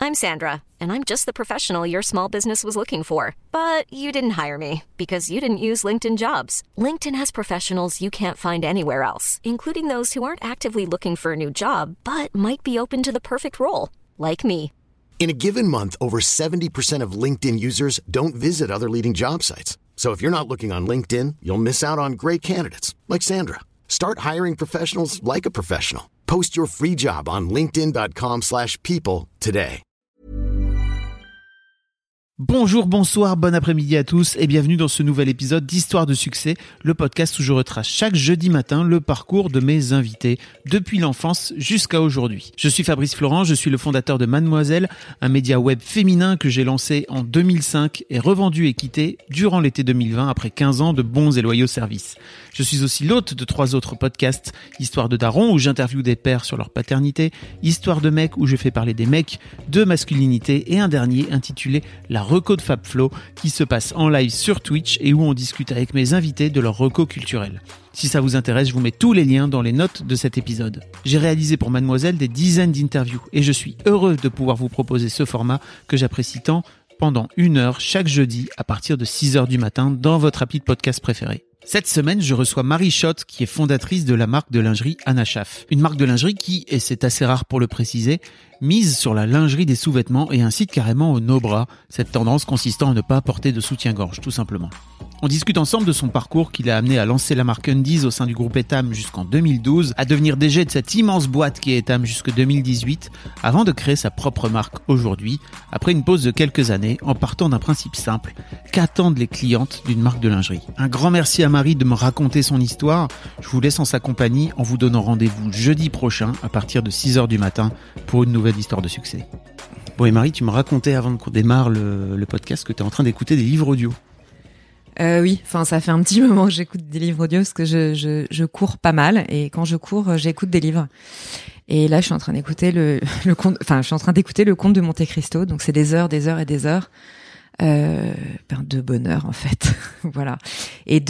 I'm Sandra, and I'm just the professional your small business was looking for. But you didn't hire me because you didn't use LinkedIn Jobs. LinkedIn has professionals you can't find anywhere else, including those who aren't actively looking for a new job, but might be open to the perfect role, like me. In a given month, over 70% of LinkedIn users don't visit other leading job sites. So if you're not looking on LinkedIn, you'll miss out on great candidates like Sandra. Start hiring professionals like a professional. Post your free job on linkedin.com/people today. Bonjour, bonsoir, bon après-midi à tous et bienvenue dans ce nouvel épisode d'Histoire de succès, le podcast où je retrace chaque jeudi matin le parcours de mes invités depuis l'enfance jusqu'à aujourd'hui. Je suis Fabrice Florent, je suis le fondateur de Mademoiselle, un média web féminin que j'ai lancé en 2005 et revendu et quitté durant l'été 2020 après 15 ans de bons et loyaux services. Je suis aussi l'hôte de 3 autres podcasts, Histoire de Daron où j'interviewe des pères sur leur paternité, Histoire de Mec où je fais parler des mecs, de masculinité et un dernier intitulé La Reco de Fabflo qui se passe en live sur Twitch et où on discute avec mes invités de leur reco culturel. Si ça vous intéresse, je vous mets tous les liens dans les notes de cet épisode. J'ai réalisé pour Mademoiselle des dizaines d'interviews et je suis heureux de pouvoir vous proposer ce format que j'apprécie tant pendant 1 heure chaque jeudi à partir de 6h du matin dans votre appli de podcast préféré. Cette semaine, je reçois Marie Schott, qui est fondatrice de la marque de lingerie Anna Schaff. Une marque de lingerie qui, et c'est assez rare pour le préciser, mise sur la lingerie des sous-vêtements et incite carrément au no-bras, cette tendance consistant à ne pas porter de soutien-gorge, tout simplement. On discute ensemble de son parcours qui l'a amené à lancer la marque Undies au sein du groupe Etam jusqu'en 2012, à devenir DG de cette immense boîte qui est Etam jusque 2018, avant de créer sa propre marque aujourd'hui, après une pause de quelques années, en partant d'un principe simple, qu'attendent les clientes d'une marque de lingerie. Un grand merci à Marie de me raconter son histoire. Je vous laisse en sa compagnie en vous donnant rendez-vous jeudi prochain à partir de 6h du matin pour une nouvelle histoire de succès. Bon et Marie, tu me racontais avant qu'on démarre le podcast que tu es en train d'écouter des livres audio. Oui, enfin ça fait un petit moment que j'écoute des livres audio parce que je cours pas mal et quand je cours, j'écoute des livres. Et là, je suis en train d'écouter le Conte de Monte Cristo, donc c'est des heures et des heures de bonheur en fait. Voilà. Et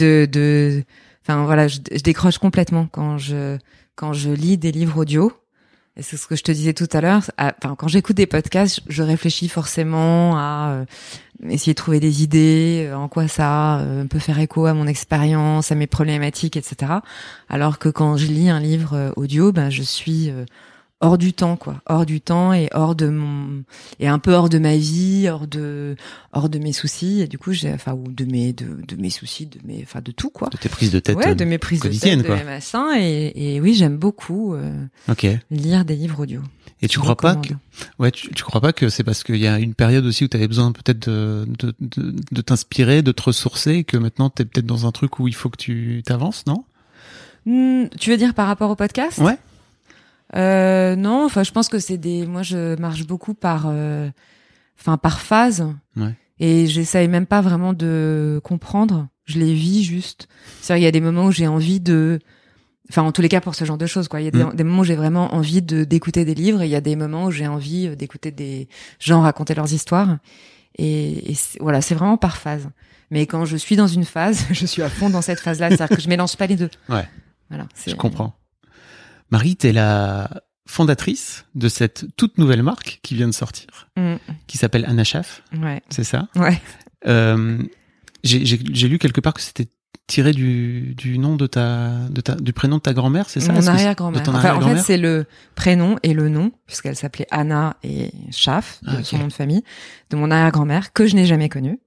je décroche complètement quand je lis des livres audio. Et c'est ce que je te disais tout à l'heure. Quand j'écoute des podcasts, je réfléchis forcément à essayer de trouver des idées, en quoi ça peut faire écho à mon expérience, à mes problématiques, etc. Alors que quand je lis un livre audio, je suis hors du temps, hors du temps et un peu hors de ma vie, hors de mes soucis. Et du coup, de mes soucis, de tout, quoi. De tes prises de tête. Ouais, de mes prises de tête, de mes machins. Et oui, j'aime beaucoup lire des livres audio. Et tu crois pas que c'est parce qu'il y a une période aussi où tu avais besoin peut-être de t'inspirer, de te ressourcer, et que maintenant t'es peut-être dans un truc où il faut que tu t'avances, non? Tu veux dire par rapport au podcast? Ouais. Non, je pense que moi je marche beaucoup par phase. Ouais. Et j'essaye même pas vraiment de comprendre. Je les vis juste. C'est-à-dire, il y a des moments où j'ai envie en tous les cas pour ce genre de choses, quoi. Il y a des moments où j'ai vraiment envie d'écouter des livres et il y a des moments où j'ai envie d'écouter des gens raconter leurs histoires. Et voilà, c'est vraiment par phase. Mais quand je suis dans une phase, je suis à fond dans cette phase-là. C'est-à-dire que je mélange pas les deux. Ouais. Voilà. Je comprends. Marie, t'es la fondatrice de cette toute nouvelle marque qui vient de sortir, qui s'appelle Anna Schaff. Ouais. C'est ça? Ouais. J'ai lu quelque part que c'était tiré du nom du prénom de ta grand-mère, c'est ça? Mon arrière-grand-mère. En fait, c'est le prénom et le nom, puisqu'elle s'appelait Anna et Schaff, son nom de famille, de mon arrière-grand-mère, que je n'ai jamais connue.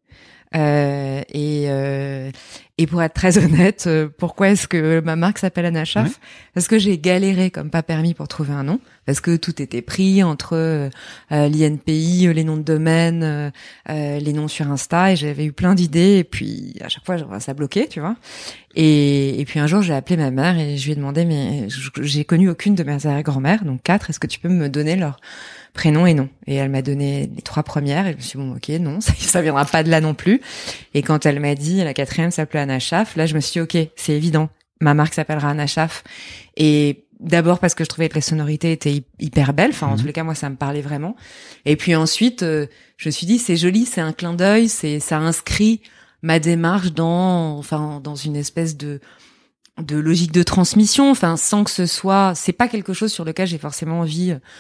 Et pour être très honnête, pourquoi est-ce que ma marque s'appelle Anna Schaff? Parce que j'ai galéré comme pas permis pour trouver un nom, parce que tout était pris entre l'INPI, les noms de domaine, les noms sur Insta, et j'avais eu plein d'idées, et puis à chaque fois ça bloquait, tu vois. Et puis un jour j'ai appelé ma mère et je lui ai demandé, mais j'ai connu aucune de mes arrière-grand-mères, donc 4, est-ce que tu peux me donner leur prénom et nom? Et elle m'a donné les 3 premières et je me suis dit, bon, ok, non, ça viendra pas de là non plus. Et quand elle m'a dit la 4e s'appelait Anna Schaff, là je me suis dit, ok, c'est évident, ma marque s'appellera Anna Schaff. Et d'abord parce que je trouvais que la sonorité était hyper belle, en tous les cas moi ça me parlait vraiment. Et puis ensuite je me suis dit, c'est joli, c'est un clin d'œil, ça inscrit ma démarche dans une espèce de logique de transmission, sans que c'est pas quelque chose sur lequel j'ai forcément envie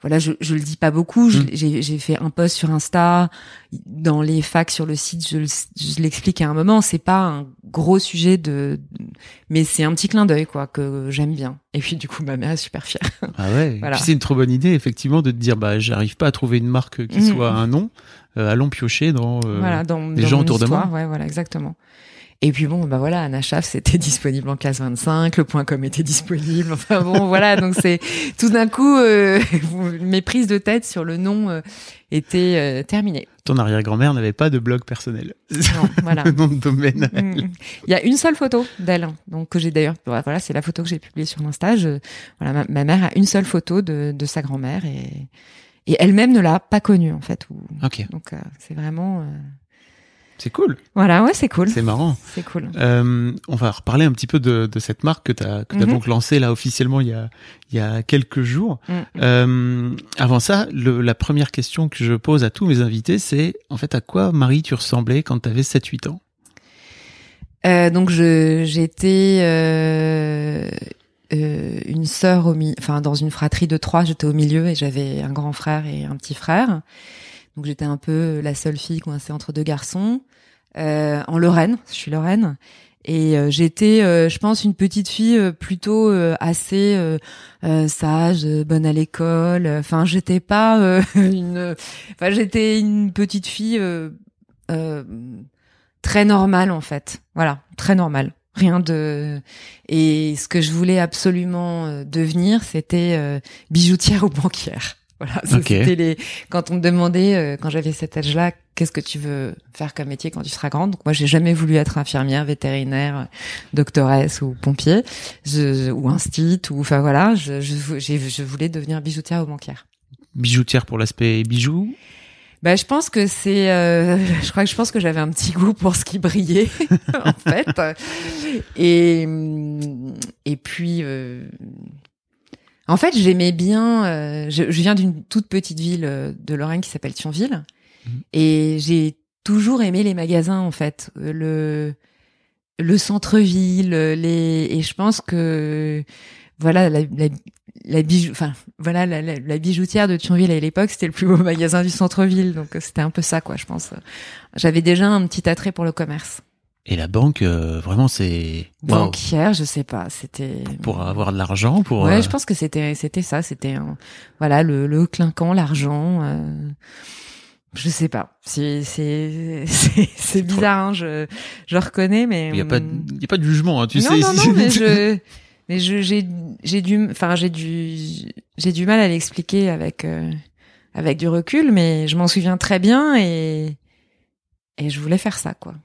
voilà, je le dis pas beaucoup. J'ai fait un post sur Insta, dans les facs sur le site, je l'explique à un moment. C'est pas un gros sujet mais c'est un petit clin d'œil, quoi, que j'aime bien. Et puis du coup, ma mère est super fière. Ah ouais. Voilà. Puis c'est une trop bonne idée, effectivement, de te dire, j'arrive pas à trouver une marque qui soit un nom. Allons piocher dans les gens autour de moi. Ouais, voilà, exactement. Et puis bon, voilà, Anna Schaaf, c'était disponible en case 25, le .com était disponible. Enfin bon, voilà, donc c'est tout d'un coup mes prises de tête sur le nom étaient terminées. Ton arrière-grand-mère n'avait pas de blog personnel. Non, voilà. Le nom de domaine. Il y a une seule photo d'elle, donc que j'ai d'ailleurs. Voilà, c'est la photo que j'ai publiée sur mon stage. Voilà, ma mère a une seule photo de sa grand-mère et elle-même ne l'a pas connue en fait. Ok. Donc c'est vraiment. C'est cool. Voilà, ouais, c'est cool. C'est marrant. C'est cool. On va reparler un petit peu de cette marque que t'as donc lancée là officiellement il y a quelques jours. Avant ça, la première question que je pose à tous mes invités, c'est en fait à quoi, Marie, tu ressemblais quand t'avais 7-8 ans? Donc j'étais une sœur dans une fratrie de 3, j'étais au milieu et j'avais un grand frère et un petit frère. Donc j'étais un peu la seule fille coincée entre deux garçons. En Lorraine, je suis Lorraine, et j'étais, je pense, une petite fille plutôt assez sage, bonne à l'école. Enfin, j'étais pas j'étais une petite fille très normale en fait. Voilà, très normale. Rien de. Et ce que je voulais absolument devenir, c'était bijoutière ou banquière. Voilà, c'était quand on me demandait, quand j'avais cet âge-là, qu'est-ce que tu veux faire comme métier quand tu seras grande? Donc moi, j'ai jamais voulu être infirmière, vétérinaire, doctoresse ou pompier, ou instit, ou enfin voilà, je voulais devenir bijoutière ou banquière. Bijoutière pour l'aspect bijoux? Je pense que je pense que j'avais un petit goût pour ce qui brillait, en fait. Et puis, en fait, j'aimais bien. Je viens d'une toute petite ville de Lorraine qui s'appelle Thionville, et j'ai toujours aimé les magasins. En fait, le centre-ville, et je pense que voilà la bijoutière de Thionville à l'époque, c'était le plus beau magasin du centre-ville, donc c'était un peu ça, quoi. Je pense. J'avais déjà un petit attrait pour le commerce. Et la banque, vraiment, c'est... Banquière, je sais pas, c'était... Pour avoir de l'argent, pour... Ouais, je pense que c'était ça, c'était le clinquant, l'argent, je sais pas. C'est bizarre, hein, je reconnais, mais... Il y a pas de jugement, hein, tu sais. Non, mais j'ai du mal à l'expliquer avec du recul, mais je m'en souviens très bien et je voulais faire ça, quoi.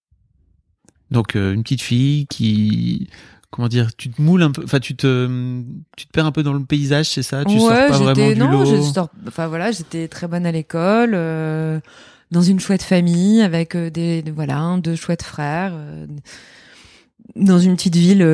Donc une petite fille qui, comment dire, tu te moules un peu, enfin tu te perds un peu dans le paysage, c'est ça? Tu sors pas vraiment du lot. J'étais très bonne à l'école, dans une chouette famille avec deux chouettes frères, dans une petite ville,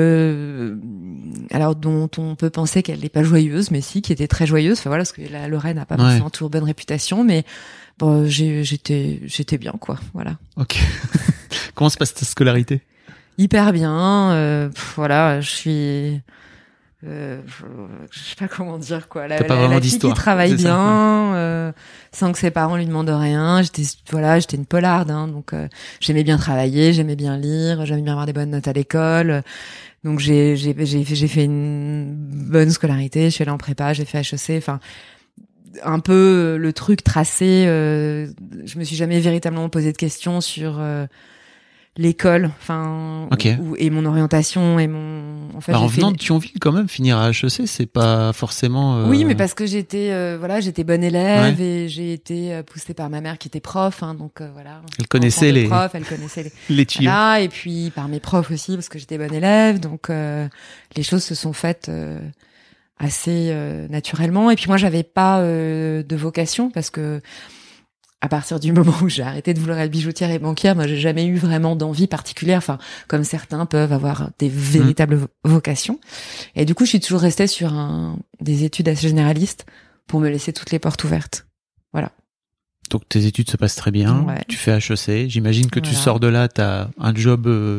alors dont on peut penser qu'elle n'est pas joyeuse, mais si, qui était très joyeuse. Enfin voilà, parce que la Lorraine n'a pas forcément toujours bonne réputation, mais bon, j'étais bien, quoi. Voilà. Ok. Comment se passe ta scolarité? Hyper bien. Voilà, je suis. Je sais pas comment dire, quoi. La fille qui travaille bien, sans que ses parents lui demandent rien. J'étais une polarde, hein, donc j'aimais bien travailler, j'aimais bien lire, j'aimais bien avoir des bonnes notes à l'école. Donc j'ai fait une bonne scolarité. Je suis allée en prépa, j'ai fait HEC. Enfin, un peu le truc tracé. Je me suis jamais véritablement posé de questions sur l'école, enfin, et mon orientation et mon. En fait, en venant de Thionville, quand même, finir à HEC, c'est pas forcément. Oui, mais parce que j'étais bonne élève et j'ai été poussée par ma mère qui était prof, hein, donc voilà. Elle connaissait les profs, elle connaissait les tuyaux. Voilà, et puis par mes profs aussi parce que j'étais bonne élève, donc les choses se sont faites assez naturellement. Et puis moi, j'avais pas de vocation parce que. À partir du moment où j'ai arrêté de vouloir être bijoutière et banquière, moi, j'ai jamais eu vraiment d'envie particulière. Enfin, comme certains peuvent avoir des véritables vocations. Et du coup, je suis toujours restée sur des études assez généralistes pour me laisser toutes les portes ouvertes. Voilà. Donc, tes études se passent très bien. Ouais. Tu fais HEC. J'imagine que tu sors de là, t'as un job.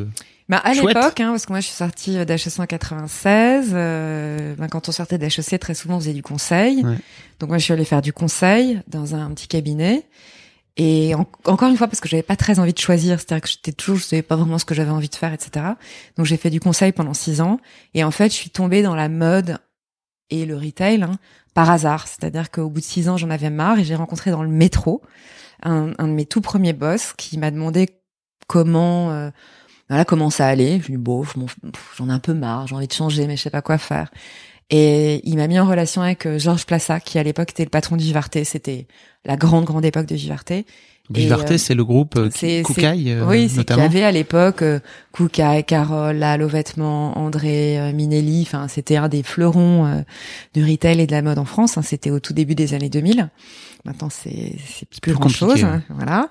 À Chouette. l'époque, parce que moi je suis sortie d'HEC en 96, quand on sortait d'HEC, très souvent on faisait du conseil. Ouais. Donc moi je suis allée faire du conseil dans un petit cabinet. Et encore une fois, parce que j'avais pas très envie de choisir, c'est-à-dire que je savais pas vraiment ce que j'avais envie de faire, etc. Donc j'ai fait du conseil pendant 6 ans. Et en fait, je suis tombée dans la mode et le retail par hasard. C'est-à-dire qu'au bout de 6 ans, j'en avais marre et j'ai rencontré dans le métro un de mes tout premiers boss qui m'a demandé comment ça allait. Je lui ai dit, j'en ai un peu marre, j'ai envie de changer, mais je sais pas quoi faire. Et il m'a mis en relation avec Georges Plassat, qui à l'époque était le patron de Vivarté. C'était la grande époque de Vivarté. Vivarté, c'est le groupe Koukaï, oui, c'est qu'il notamment. y avait à l'époque Koukaï, Carole, Lalo Vêtements, André, Minelli. Enfin, c'était un des fleurons du retail et de la mode en France. C'était au tout début des années 2000. Maintenant, c'est plus grand chose, voilà.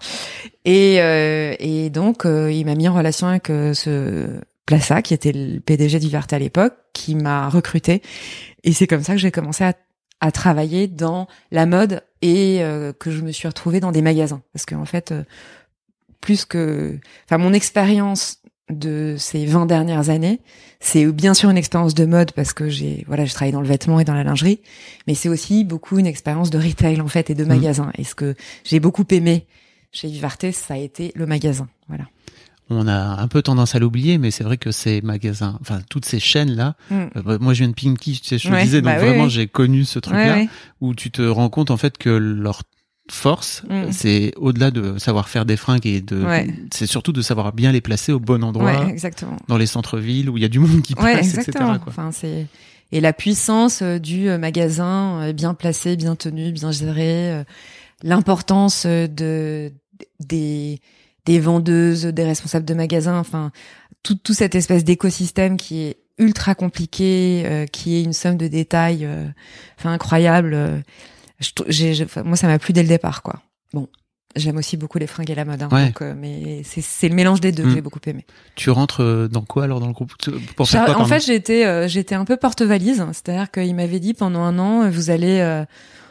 Et donc, il m'a mis en relation avec ce Plassat, qui était le PDG de Vivarté à l'époque, qui m'a recruté. Et c'est comme ça que j'ai commencé à travailler dans la mode et que je me suis retrouvée dans des magasins. Parce que en fait, mon expérience de ces 20 dernières années, c'est bien sûr une expérience de mode parce que j'ai travaillé dans le vêtement et dans la lingerie, mais c'est aussi beaucoup une expérience de retail en fait et de magasin. Et ce que j'ai beaucoup aimé chez Vivarté, ça a été le magasin. Voilà. On a un peu tendance à l'oublier, mais c'est vrai que ces magasins, enfin toutes ces chaînes-là, moi je viens de Pinky, je te disais, donc vraiment j'ai connu ce truc-là, où tu te rends compte en fait que leur force, c'est au-delà de savoir faire des fringues et c'est surtout de savoir bien les placer au bon endroit, exactement. Dans les centres-villes où il y a du monde qui passe, etc. Quoi. Enfin, et la puissance du magasin bien placé, bien tenu, bien géré, l'importance des vendeuses, des responsables de magasins, enfin tout cette espèce d'écosystème qui est ultra compliqué, qui est une somme de détails incroyable. Moi ça m'a plu dès le départ quoi. Bon, j'aime aussi beaucoup les fringues et la mode donc, mais c'est le mélange des deux que j'ai beaucoup aimé. Tu rentres dans quoi alors dans le groupe pour faire quoi, en fait j'étais un peu porte-valise, c'est-à-dire qu'il m'avait dit pendant 1 an vous allez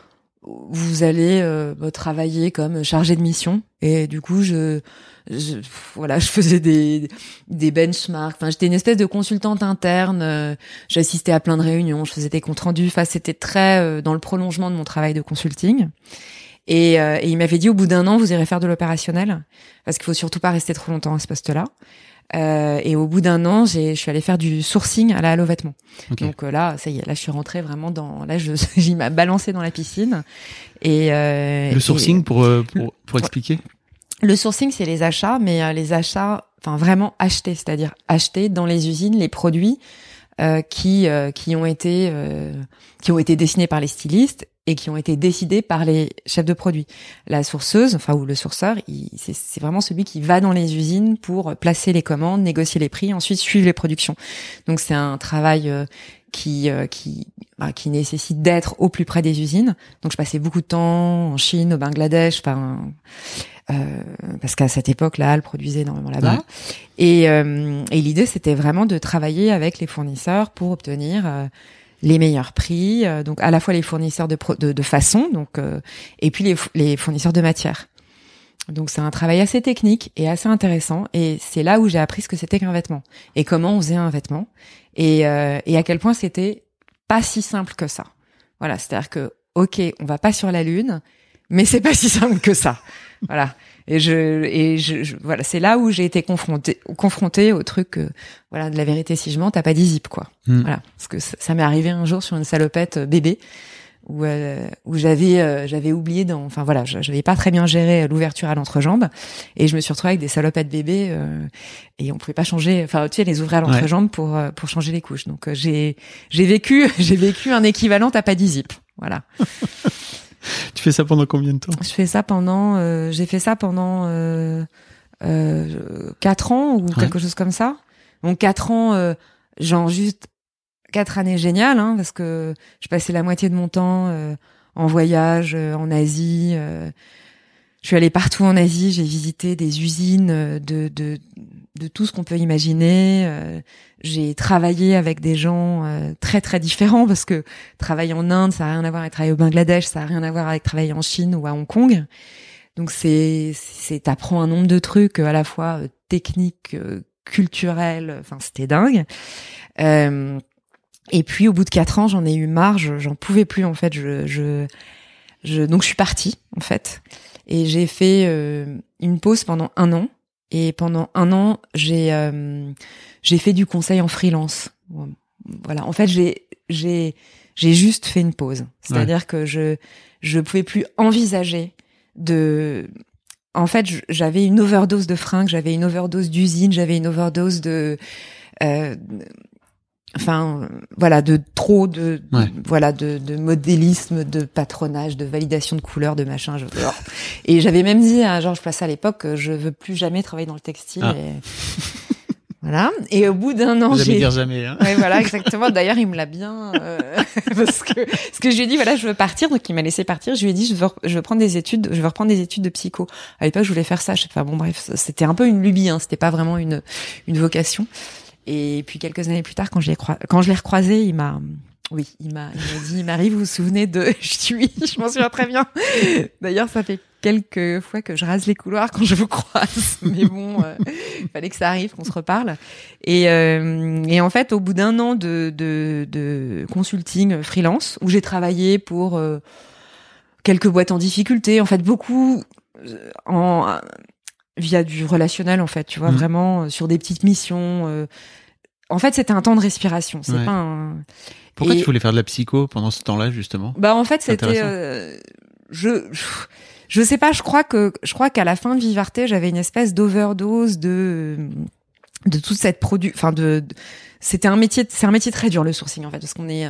travailler comme chargé de mission, et du coup je faisais des benchmarks, enfin j'étais une espèce de consultante interne, j'assistais à plein de réunions, je faisais des comptes rendus, enfin c'était très dans le prolongement de mon travail de consulting. Et il m'avait dit au bout d'1 an vous irez faire de l'opérationnel parce qu'il faut surtout pas rester trop longtemps à ce poste-là. Et au bout d'1 an, je suis allée faire du sourcing à la Halo Vêtements. Okay. Donc là, ça y est, là je suis rentrée vraiment j'y m'a balancé dans la piscine. Et le sourcing pour expliquer. Le sourcing, c'est les achats, mais les achats, enfin vraiment acheter, c'est-à-dire acheter dans les usines les produits qui ont été dessinés par les stylistes et qui ont été décidés par les chefs de produits. La sourceuse, ou le sourceur, c'est vraiment celui qui va dans les usines pour placer les commandes, négocier les prix, ensuite suivre les productions. Donc c'est un travail qui nécessite d'être au plus près des usines. Donc je passais beaucoup de temps en Chine, au Bangladesh, parce qu'à cette époque, la Halle produisait énormément là-bas. Ouais. Et l'idée, c'était vraiment de travailler avec les fournisseurs pour obtenir les meilleurs prix, donc à la fois les fournisseurs de façon, donc et puis les fournisseurs de matière. Donc c'est un travail assez technique et assez intéressant, et c'est là où j'ai appris ce que c'était qu'un vêtement et comment on faisait un vêtement, et à quel point c'était pas si simple que ça. Voilà, c'est-à-dire que ok, on va pas sur la lune, mais c'est pas si simple que ça. Voilà. Voilà, c'est là où j'ai été confrontée au truc, de la vérité si je mens, t'as pas dit zip, quoi. Voilà. Parce que ça m'est arrivé un jour sur une salopette bébé, où j'avais oublié j'avais pas très bien géré l'ouverture à l'entrejambe, et je me suis retrouvée avec des salopettes bébés, et on pouvait pas changer, les ouvrir à l'entrejambe pour changer les couches. Donc, j'ai vécu un équivalent t'as pas dit zip. Voilà. Tu fais ça pendant combien de temps? J'ai fait ça pendant 4 ans ou quelque chose comme ça. Donc 4 ans, genre juste 4 années géniales, parce que je passais la moitié de mon temps en voyage en Asie. Je suis allée partout en Asie, j'ai visité des usines de tout ce qu'on peut imaginer. J'ai travaillé avec des gens très très différents, parce que travailler en Inde, ça a rien à voir avec travailler au Bangladesh, ça a rien à voir avec travailler en Chine ou à Hong Kong. Donc t'apprends un nombre de trucs à la fois techniques culturel. Enfin, c'était dingue. Et puis au bout de 4 ans, j'en ai eu marre, j'en pouvais plus en fait. Donc je suis partie en fait, et j'ai fait une pause pendant 1 an. Et pendant 1 an, j'ai fait du conseil en freelance. Voilà, en fait, j'ai juste fait une pause. C'est-à-dire que je pouvais plus envisager de. En fait, j'avais une overdose de fringues, j'avais une overdose d'usines, j'avais une overdose de. Enfin, voilà, de trop de modélisme, de patronage, de validation de couleurs, de machin. Et j'avais même dit à Georges Plaça à l'époque que je veux plus jamais travailler dans le textile. Et... voilà. Et au bout d'1 an, jamais dire jamais. Hein. Ouais, voilà, exactement. D'ailleurs, il me l'a bien parce que je lui ai dit voilà, je veux partir, donc il m'a laissé partir. Je lui ai dit je veux reprendre des études de psycho. À l'époque, je voulais faire ça. Enfin bon, bref, c'était un peu une lubie. C'était pas vraiment une vocation. Et puis quelques années plus tard, quand je l'ai recroisé, il m'a dit Marie, vous vous souvenez de... Je dis oui, je m'en souviens très bien. D'ailleurs, ça fait quelques fois que je rase les couloirs quand je vous croise, mais bon, fallait que ça arrive, qu'on se reparle. Et en fait, au bout d'1 an de consulting freelance, où j'ai travaillé pour quelques boîtes en difficulté, en fait beaucoup via du relationnel, en fait, tu vois, vraiment sur des petites missions. En fait, c'était un temps de respiration. C'est pas un... Pourquoi tu voulais faire de la psycho pendant ce temps-là, justement? Bah, en fait, c'était... Je sais pas, je crois qu'à la fin de Vivarte, j'avais une espèce d'overdose de toute cette enfin c'est un métier très dur, le sourcing, en fait, parce qu'on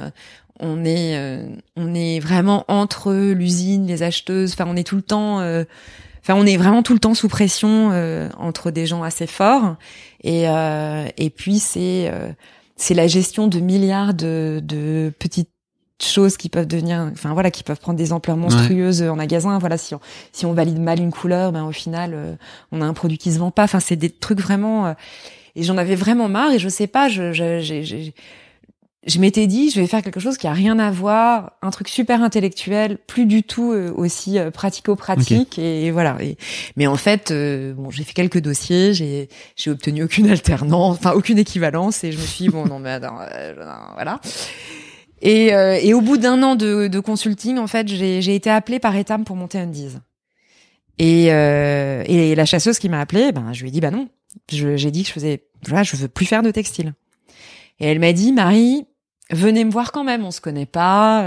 est vraiment entre l'usine, les acheteuses, enfin on est tout le temps on est vraiment tout le temps sous pression entre des gens assez forts, et puis c'est la gestion de milliards de petites choses qui peuvent devenir, enfin voilà, qui peuvent prendre des ampleurs monstrueuses en magasin. Voilà, si on valide mal une couleur, ben au final on a un produit qui se vend pas. Enfin, c'est des trucs vraiment et j'en avais vraiment marre, et je sais pas, je m'étais dit, je vais faire quelque chose qui a rien à voir, un truc super intellectuel, plus du tout aussi pratico-pratique. Okay. Et voilà. Mais en fait, bon, j'ai fait quelques dossiers, j'ai obtenu aucune alternance, enfin aucune équivalence, et je me suis dit, bon, non, mais attends, voilà. Et au bout d'1 an de consulting, en fait, j'ai été appelée par Etam pour monter Undies. Et la chasseuse qui m'a appelée, ben, je lui ai dit, bah non. J'ai dit que je veux plus faire de textile. Et elle m'a dit, Marie, venez me voir quand même, on se connaît pas,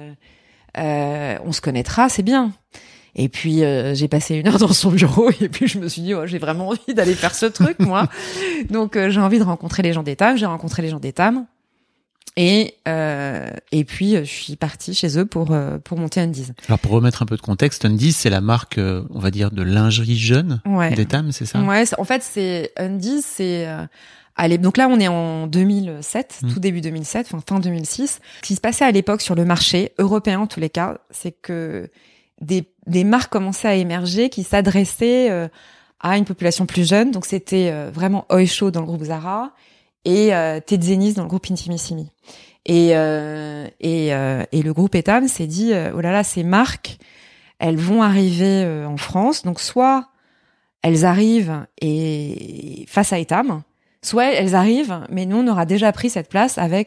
on se connaîtra, c'est bien. Et puis j'ai passé 1 heure dans son bureau, et puis je me suis dit, j'ai vraiment envie d'aller faire ce truc, moi. Donc j'ai envie de rencontrer les gens d'Etam. J'ai rencontré les gens d'Etam, et puis je suis partie chez eux pour monter Undies. Alors pour remettre un peu de contexte, Undies, c'est la marque, on va dire, de lingerie jeune d'Etam, c'est ça? Ouais, en fait c'est Undies, c'est allez, donc là, on est en 2007, tout début 2007, fin 2006. Ce qui se passait à l'époque sur le marché européen, en tous les cas, c'est que des marques commençaient à émerger qui s'adressaient à une population plus jeune. Donc, c'était vraiment Oysho dans le groupe Zara et Tezenis dans le groupe Intimissimi. Et le groupe Etam s'est dit, oh là là, ces marques, elles vont arriver en France. Donc, soit elles arrivent et face à Etam, soit elles arrivent, mais nous on aura déjà pris cette place avec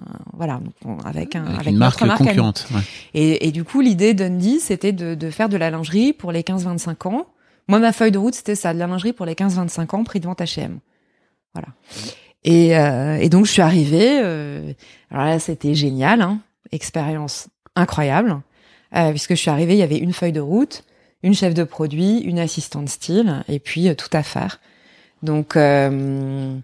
avec une marque concurrente. Ouais. Et du coup l'idée d'Undies, c'était de faire de la lingerie pour les 15-25 ans. Moi ma feuille de route c'était ça, de la lingerie pour les 15-25 ans, prix de vente H&M. Voilà. Et donc je suis arrivée. Alors là c'était génial, hein, expérience incroyable, puisque je suis arrivée, il y avait une feuille de route, une chef de produit, une assistante style, et puis tout à faire. Donc moi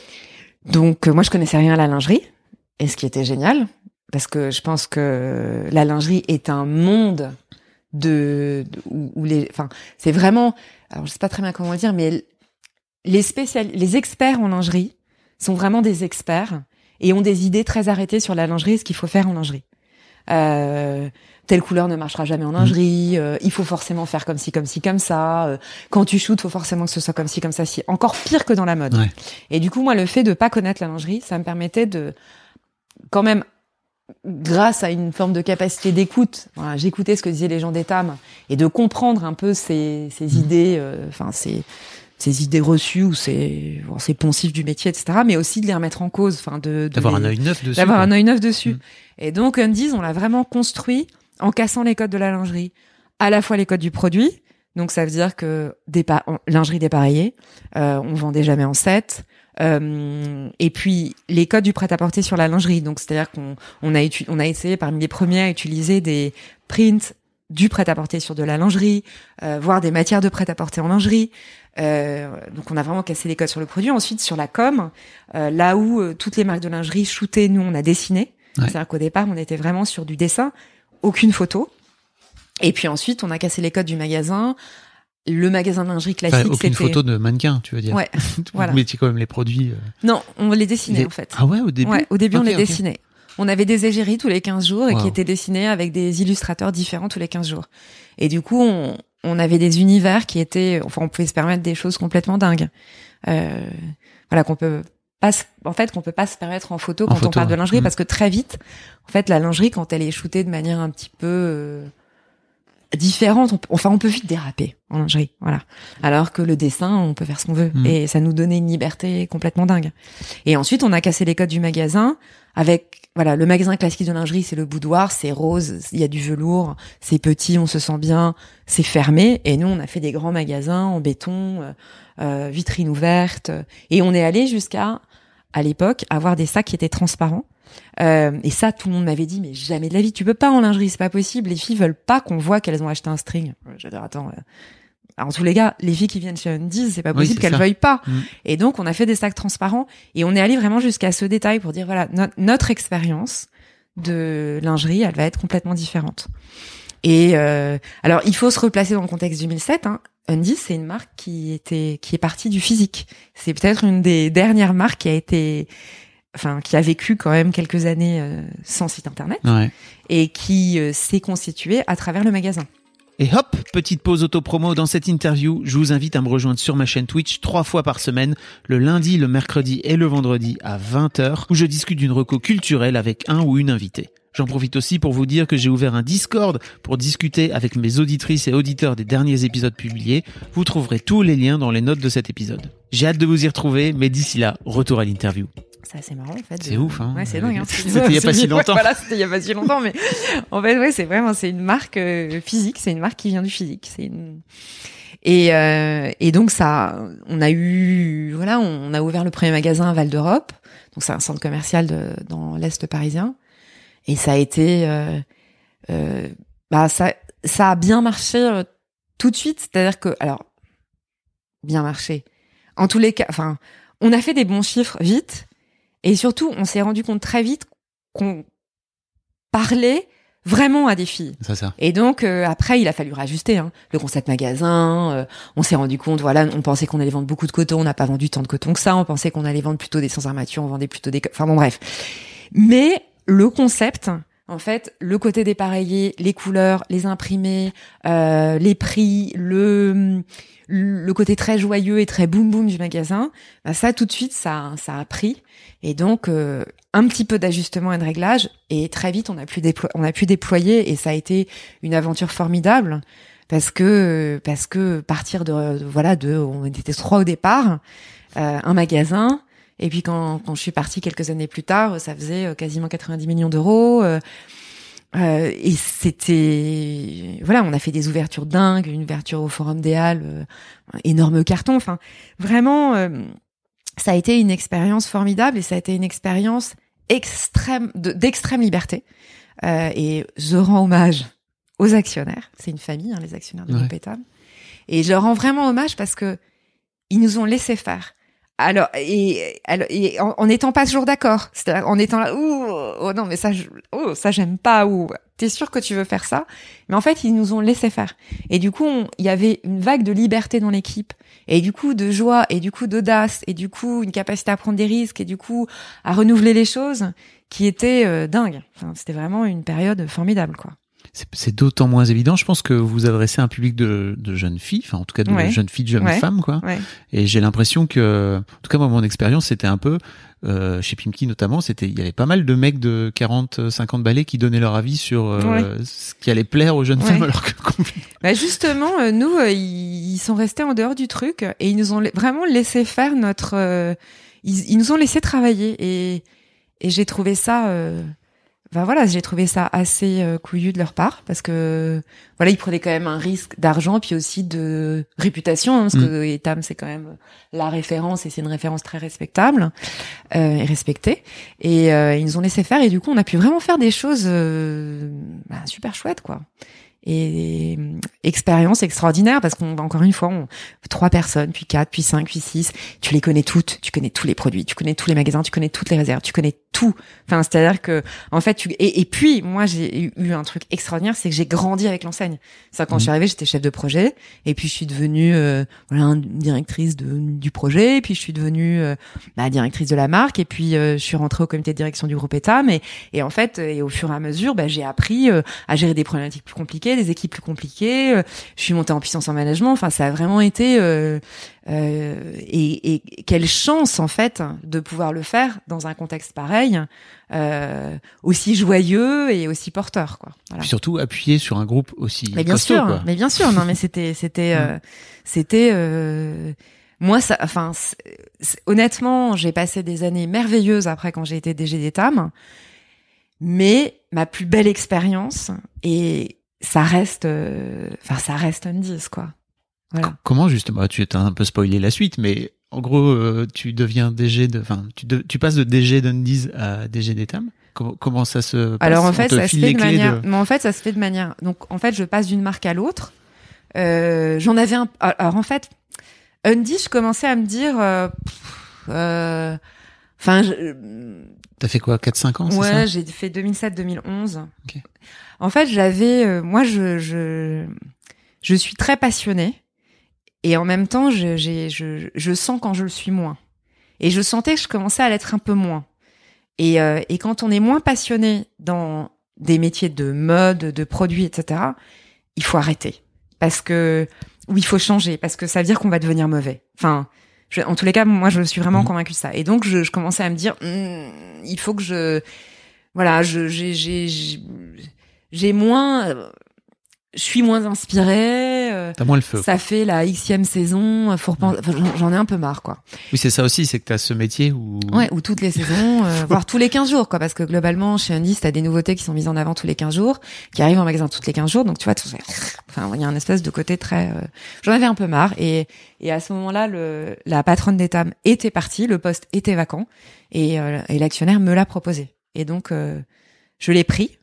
je connaissais rien à la lingerie, et ce qui était génial, parce que je pense que la lingerie est un monde où c'est vraiment, alors je sais pas très bien comment le dire, mais les experts en lingerie sont vraiment des experts et ont des idées très arrêtées sur la lingerie et ce qu'il faut faire en lingerie. Telle couleur ne marchera jamais en lingerie, il faut forcément faire comme ci, comme ça, quand tu shootes, faut forcément que ce soit comme ci, comme ça, si. Encore pire que dans la mode. Ouais. Et du coup, moi, le fait de pas connaître la lingerie, ça me permettait de, quand même, grâce à une forme de capacité d'écoute, voilà, j'écoutais ce que disaient les gens d'Etam, et de comprendre un peu ces idées, ces idées reçues ou ces poncifs du métier, etc., mais aussi de les remettre en cause, enfin d'avoir un œil neuf dessus. D'avoir un œil neuf dessus. Et donc Undies, on l'a vraiment construit en cassant les codes de la lingerie, à la fois les codes du produit. Donc ça veut dire que lingerie dépareillée, on vendait jamais en set. Et puis les codes du prêt-à-porter sur la lingerie. Donc c'est-à-dire qu'on a essayé parmi les premiers à utiliser des prints du prêt-à-porter sur de la lingerie, voire des matières de prêt-à-porter en lingerie. Donc on a vraiment cassé les codes sur le produit. Ensuite sur la com, là où toutes les marques de lingerie shootaient, nous on a dessiné. Ouais. C'est-à-dire qu'au départ on était vraiment sur du dessin, aucune photo. Et puis ensuite on a cassé les codes du magasin. Le magasin de lingerie classique, enfin, aucune photo de mannequin, tu veux dire. Ouais. Voilà. Vous mettiez quand même les produits. Non, on les dessinait en fait. Ah ouais, au début. Ouais, au début on les dessinait. On avait des égéries tous les 15 jours et qui étaient dessinés avec des illustrateurs différents tous les 15 jours. Et du coup, on avait des univers qui étaient, enfin, on pouvait se permettre des choses complètement dingues. Voilà, qu'on peut pas se permettre en photo quand on parle de lingerie, parce que très vite, en fait, la lingerie, quand elle est shootée de manière un petit peu différente, on peut vite déraper en lingerie, voilà. Alors que le dessin, on peut faire ce qu'on veut, et ça nous donnait une liberté complètement dingue. Et ensuite, on a cassé les codes du magasin avec, voilà, le magasin classique de lingerie, c'est le boudoir, c'est rose, il y a du velours, c'est petit, on se sent bien, c'est fermé. Et nous, on a fait des grands magasins en béton, vitrines ouvertes, et on est allé jusqu'à, à l'époque, avoir des sacs qui étaient transparents. Et ça, tout le monde m'avait dit, mais jamais de la vie, tu peux pas en lingerie, c'est pas possible. Les filles veulent pas qu'on voit qu'elles ont acheté un string. Je veux dire, attends. Alors, en tous les cas, les filles qui viennent chez Undies, c'est pas possible qu'elles veuillent pas. Et donc, on a fait des sacs transparents et on est allé vraiment jusqu'à ce détail pour dire, voilà, notre expérience de lingerie, elle va être complètement différente. Et alors, il faut se replacer dans le contexte 2007. Undies, c'est une marque qui est partie du physique. C'est peut-être une des dernières marques qui a vécu quand même quelques années sans site internet, et qui s'est constituée à travers le magasin. Et hop, petite pause auto-promo dans cette interview. Je vous invite à me rejoindre sur ma chaîne Twitch 3 fois par semaine, le lundi, le mercredi et le vendredi à 20h, où je discute d'une reco culturelle avec un ou une invitée. J'en profite aussi pour vous dire que j'ai ouvert un Discord pour discuter avec mes auditrices et auditeurs des derniers épisodes publiés. Vous trouverez tous les liens dans les notes de cet épisode. J'ai hâte de vous y retrouver, mais d'ici là, retour à l'interview. C'est assez marrant, en fait. C'est ouf, hein. Ouais, c'est dingue, hein. C'était il y a pas si longtemps. Voilà, c'était il y a pas si longtemps, mais en fait, ouais, c'est une marque physique, c'est une marque qui vient du physique. Et donc ça, on a ouvert le premier magasin à Val d'Europe. Donc c'est un centre commercial dans l'Est parisien. Et ça a été, ça a bien marché tout de suite. C'est-à-dire que, alors, bien marché. En tous les cas, enfin, on a fait des bons chiffres vite. Et surtout, on s'est rendu compte très vite qu'on parlait vraiment à des filles. C'est ça. Et donc, après, il a fallu rajuster le concept magasin. On s'est rendu compte, voilà, on pensait qu'on allait vendre beaucoup de coton. On n'a pas vendu tant de coton que ça. On pensait qu'on allait vendre plutôt des sans armature. On vendait plutôt des... Enfin bon, bref. Mais le concept, en fait, le côté dépareillé, les couleurs, les imprimés, les prix, le côté très joyeux et très boum boum du magasin, ça tout de suite ça a pris, et donc un petit peu d'ajustement et de réglage, et très vite on a pu déployer, et ça a été une aventure formidable, parce que partir de on était 3 au départ, un magasin, et puis quand je suis partie quelques années plus tard, ça faisait quasiment 90 millions d'euros. Et c'était, voilà, on a fait des ouvertures dingues, une ouverture au Forum des Halles, énorme carton. Enfin, vraiment, ça a été une expérience formidable, et ça a été une expérience d'extrême liberté. Et je rends hommage aux actionnaires. C'est une famille, les actionnaires du groupe Etam. Et je leur rends vraiment hommage parce que ils nous ont laissé faire. Alors, et en n'étant pas toujours d'accord, c'est-à-dire en étant là, oh non, mais ça j'aime pas, ou t'es sûr que tu veux faire ça, mais en fait ils nous ont laissé faire, et du coup il y avait une vague de liberté dans l'équipe, et du coup de joie, et du coup d'audace, et du coup une capacité à prendre des risques, et du coup à renouveler les choses, qui était dingue. Enfin, c'était vraiment une période formidable, quoi. C'est d'autant moins évident. Je pense que vous adressez un public de jeunes filles, enfin en tout cas de jeunes filles, de jeunes femmes, quoi. Ouais. Et j'ai l'impression que, en tout cas moi, mon expérience, c'était un peu chez Pimki notamment, il y avait pas mal de mecs de 40-50 balais qui donnaient leur avis sur ce qui allait plaire aux jeunes femmes, alors que justement, nous, ils sont restés en dehors du truc et ils nous ont vraiment laissé faire notre. Ils nous ont laissé travailler et j'ai trouvé ça. J'ai trouvé ça assez couillu de leur part parce que voilà, ils prenaient quand même un risque d'argent puis aussi de réputation, parce que Etam c'est quand même la référence et c'est une référence très respectable et respectée. Et ils nous ont laissé faire et du coup on a pu vraiment faire des choses super chouettes quoi. Et expérience extraordinaire parce qu'on encore une fois 3 personnes, puis 4, puis 5, puis 6, tu les connais toutes, tu connais tous les produits, tu connais tous les magasins, tu connais toutes les réserves, tu connais tout. Enfin, c'est-à-dire que en fait et puis moi j'ai eu un truc extraordinaire, c'est que j'ai grandi avec l'enseigne. C'est quand je suis arrivée, j'étais chef de projet et puis je suis devenue directrice du projet, et puis je suis devenue directrice de la marque et puis je suis rentrée au comité de direction du groupe Etam et en fait et au fur et à mesure, j'ai appris à gérer des problématiques plus compliquées, des équipes plus compliquées, je suis montée en puissance en management, enfin ça a vraiment été et quelle chance en fait de pouvoir le faire dans un contexte pareil, aussi joyeux et aussi porteur quoi. Voilà. Puis surtout appuyé sur un groupe aussi mais bien costaud, sûr, quoi. Mais bien sûr, non mais c'était moi ça, enfin honnêtement, j'ai passé des années merveilleuses après quand j'ai été DG d'Etam, mais ma plus belle expérience et ça reste Undies quoi. Voilà. Comment justement, tu as un peu spoilé la suite, mais en gros, tu deviens DG tu passes de DG d'Undies à DG d'Etam. Comment ça se passe? Alors en fait, ça se fait de manière. Mais en fait, ça se fait de manière. Donc en fait, je passe d'une marque à l'autre. J'en avais un. Alors en fait, Undies, je commençais à me dire. T'as fait quoi, 4-5 ans, c'est ça? Ouais, j'ai fait 2007-2011. Okay. En fait, j'avais. Moi, je suis très passionnée. Et en même temps, je sens quand je le suis moins. Et je sentais que je commençais à l'être un peu moins. Et quand on est moins passionné dans des métiers de mode, de produits, etc., il faut arrêter. Ou il faut changer, parce que ça veut dire qu'on va devenir mauvais. Enfin, en tous les cas, moi, je suis vraiment convaincue de ça. Et donc, je commençais à me dire, il faut que j'ai moins... je suis moins inspirée. T'as moins le feu. Ça fait la Xème saison. J'en ai un peu marre, quoi. Oui, c'est ça aussi, c'est que t'as ce métier où... Ouais, où toutes les saisons, voire tous les 15 jours, quoi. Parce que globalement, chez Undies, t'as des nouveautés qui sont mises en avant tous les 15 jours, qui arrivent en magasin tous les 15 jours. Donc, tu vois, il y a un espèce de côté très... J'en avais un peu marre. Et à ce moment-là, la patronne d'Etam était partie, le poste était vacant, et l'actionnaire me l'a proposé. Et donc, je l'ai pris.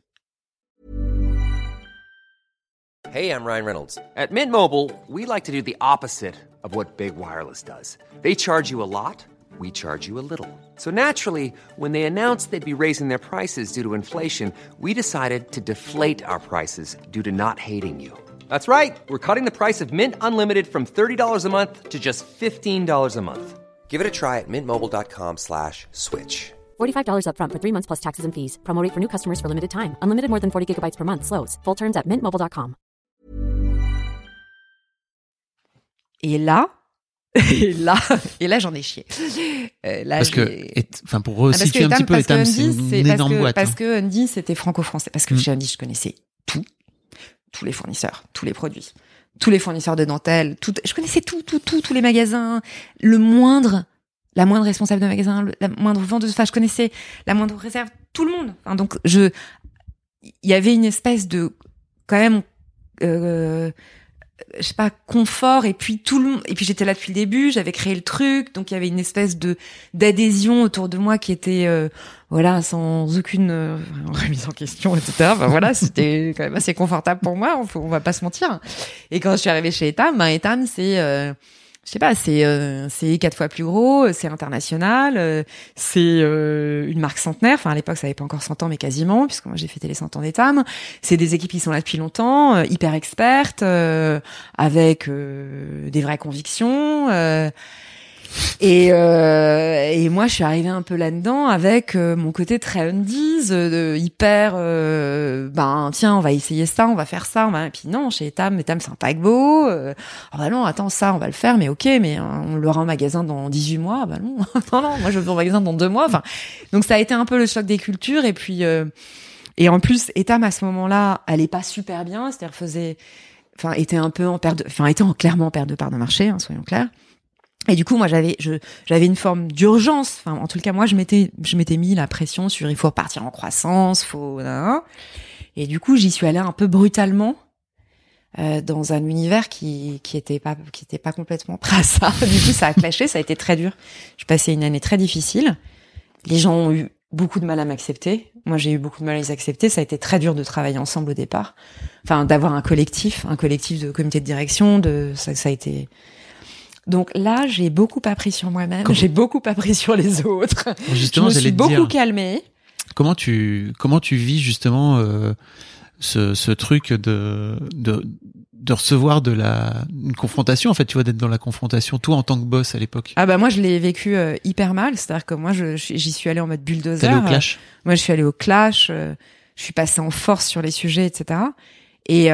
Hey, I'm Ryan Reynolds. At Mint Mobile, we like to do the opposite of what Big Wireless does. They charge you a lot, we charge you a little. So naturally, when they announced they'd be raising their prices due to inflation, we decided to deflate our prices due to not hating you. That's right. We're cutting the price of Mint Unlimited from $30 a month to just $15 a month. Give it a try at mintmobile.com/switch. $45 up front for 3 months plus taxes and fees. Promo rate for new customers for limited time. Unlimited more than 40 gigabytes per month. Slows full terms at mintmobile.com. Et là, j'en ai chié. Parce que, pour resituer un petit peu, Etam, c'est une énorme boîte. Parce que Undies, c'était franco-français. Parce que chez Undies, je connaissais tous les fournisseurs, tous les produits, tous les fournisseurs de dentelle, je connaissais tous les magasins, la moindre responsable de magasin, la moindre vendeuse, enfin, je connaissais la moindre réserve, tout le monde. Enfin, donc, il y avait une espèce de, quand même, je sais pas, confort, et puis et puis j'étais là depuis le début, j'avais créé le truc, donc il y avait une espèce d'adhésion autour de moi qui était, sans aucune remise en question, etc. Enfin, voilà, c'était quand même assez confortable pour moi, on va pas se mentir. Et quand je suis arrivée chez Etam, Etam, c'est, je sais pas, c'est 4 fois plus gros, c'est international, c'est une marque centenaire. Enfin, à l'époque, ça avait pas encore 100 ans, mais quasiment, puisque moi j'ai fêté les 100 ans d'Etam. C'est des équipes qui sont là depuis longtemps, hyper expertes, avec des vraies convictions. Et moi, je suis arrivée un peu là-dedans avec mon côté très Undies, hyper, tiens, on va essayer ça, on va faire ça. Et puis non, chez Etam, c'est un paquebot. Non, attends, ça, on va le faire, mais ok, mais on l'aura en magasin dans 18 mois. Bah non, non, moi je veux en magasin dans 2 mois. Enfin, donc ça a été un peu le choc des cultures. Et puis, et en plus, Etam à ce moment-là, allait pas super bien, c'est-à-dire était un peu clairement en perte de part de marché, hein, soyons clairs. Et du coup, moi, j'avais une forme d'urgence. Enfin, en tout cas, moi, je m'étais mis la pression sur il faut repartir en croissance, et du coup, j'y suis allée un peu brutalement, dans un univers qui était pas complètement prêt à ça. Du coup, ça a clashé, ça a été très dur. Je passais une année très difficile. Les gens ont eu beaucoup de mal à m'accepter. Moi, j'ai eu beaucoup de mal à les accepter. Ça a été très dur de travailler ensemble au départ. Enfin, d'avoir un collectif de comité de direction, ça a été... Donc là, j'ai beaucoup appris sur moi-même, j'ai beaucoup appris sur les autres. Justement, je me suis beaucoup calmée. Comment tu vis justement ce truc de recevoir une confrontation, en fait, tu vois, d'être dans la confrontation, toi en tant que boss à l'époque? Ah bah moi, je l'ai vécu hyper mal. C'est-à-dire que moi, j'y suis allée en mode bulldozer. T'es allée au clash? Moi, je suis allée au clash. Je suis passée en force sur les sujets, etc. Et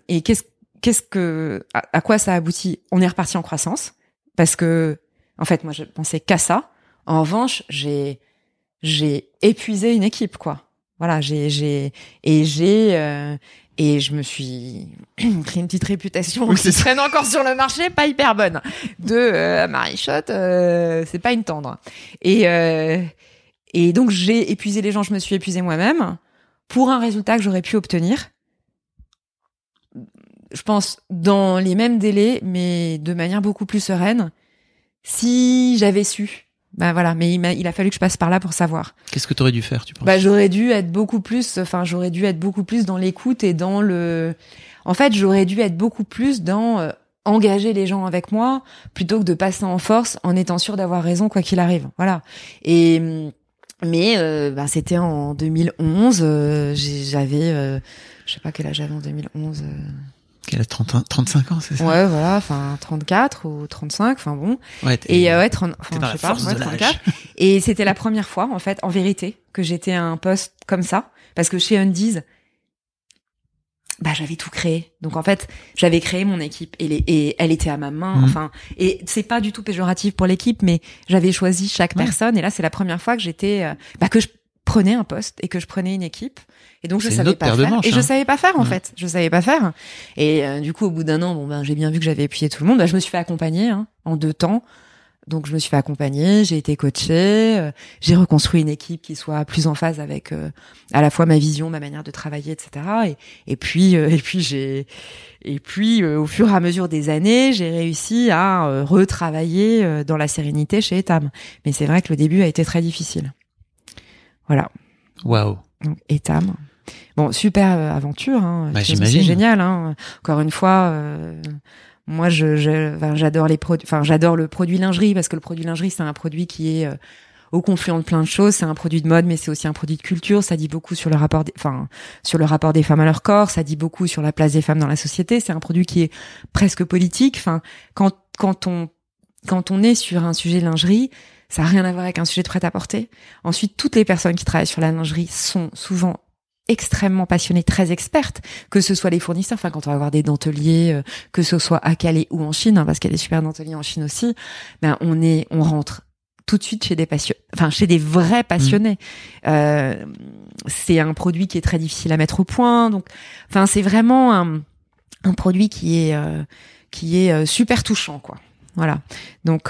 à quoi ça aboutit? On est reparti en croissance. Parce que, en fait, moi, je pensais qu'à ça. En revanche, j'ai épuisé une équipe, quoi. Voilà, et je me suis pris une petite réputation qui traîne encore sur le marché, pas hyper bonne. Marichotte, c'est pas une tendre. Et donc, j'ai épuisé les gens, je me suis épuisée moi-même pour un résultat que j'aurais pu obtenir. Je pense dans les mêmes délais, mais de manière beaucoup plus sereine, si j'avais su. Ben voilà, mais il a fallu que je passe par là pour savoir. Qu'est-ce que tu aurais dû faire, tu penses? J'aurais dû être beaucoup plus dans l'écoute et dans en fait, j'aurais dû être beaucoup plus dans engager les gens avec moi plutôt que de passer en force en étant sûr d'avoir raison quoi qu'il arrive. Voilà. Mais c'était en 2011, j'avais je sais pas quel âge j'avais en 2011. Quel âge, 35 ans, c'est ça? Ouais, voilà, 34 ou 35, bon. Ouais, et dans 34. Et c'était la première fois, en fait, en vérité, que j'étais à un poste comme ça. Parce que chez Undies, j'avais tout créé. Donc, en fait, j'avais créé mon équipe et elle était à ma main. Et c'est pas du tout péjoratif pour l'équipe, mais j'avais choisi chaque personne. Et là, c'est la première fois que j'étais, que je prenais un poste et que je prenais une équipe. Et donc, je savais pas faire. Je savais pas faire, en fait. Je savais pas faire. Et du coup, au bout d'un an, j'ai bien vu que j'avais appuyé tout le monde. Je me suis fait accompagner en 2 temps. Donc, je me suis fait accompagner, j'ai été coachée, j'ai reconstruit une équipe qui soit plus en phase avec à la fois ma vision, ma manière de travailler, etc. Et puis, au fur et à mesure des années, j'ai réussi à retravailler dans la sérénité chez Etam. Mais c'est vrai que le début a été très difficile. Voilà. Waouh. Donc, Etam. Bon, super aventure, j'imagine. C'est génial, Encore une fois, moi, j'adore j'adore le produit lingerie parce que le produit lingerie, c'est un produit qui est au confluent de plein de choses. C'est un produit de mode, mais c'est aussi un produit de culture. Ça dit beaucoup sur le rapport des femmes à leur corps. Ça dit beaucoup sur la place des femmes dans la société. C'est un produit qui est presque politique. Quand on est sur un sujet lingerie, ça n'a rien à voir avec un sujet de prêt-à-porter. Ensuite, toutes les personnes qui travaillent sur la lingerie sont souvent extrêmement passionnées, très expertes, que ce soit les fournisseurs, quand on va voir des denteliers, que ce soit à Calais ou en Chine, parce qu'il y a des super denteliers en Chine aussi, on rentre tout de suite chez des vrais passionnés. C'est un produit qui est très difficile à mettre au point, donc, c'est vraiment un produit qui est super touchant, quoi. Voilà. Donc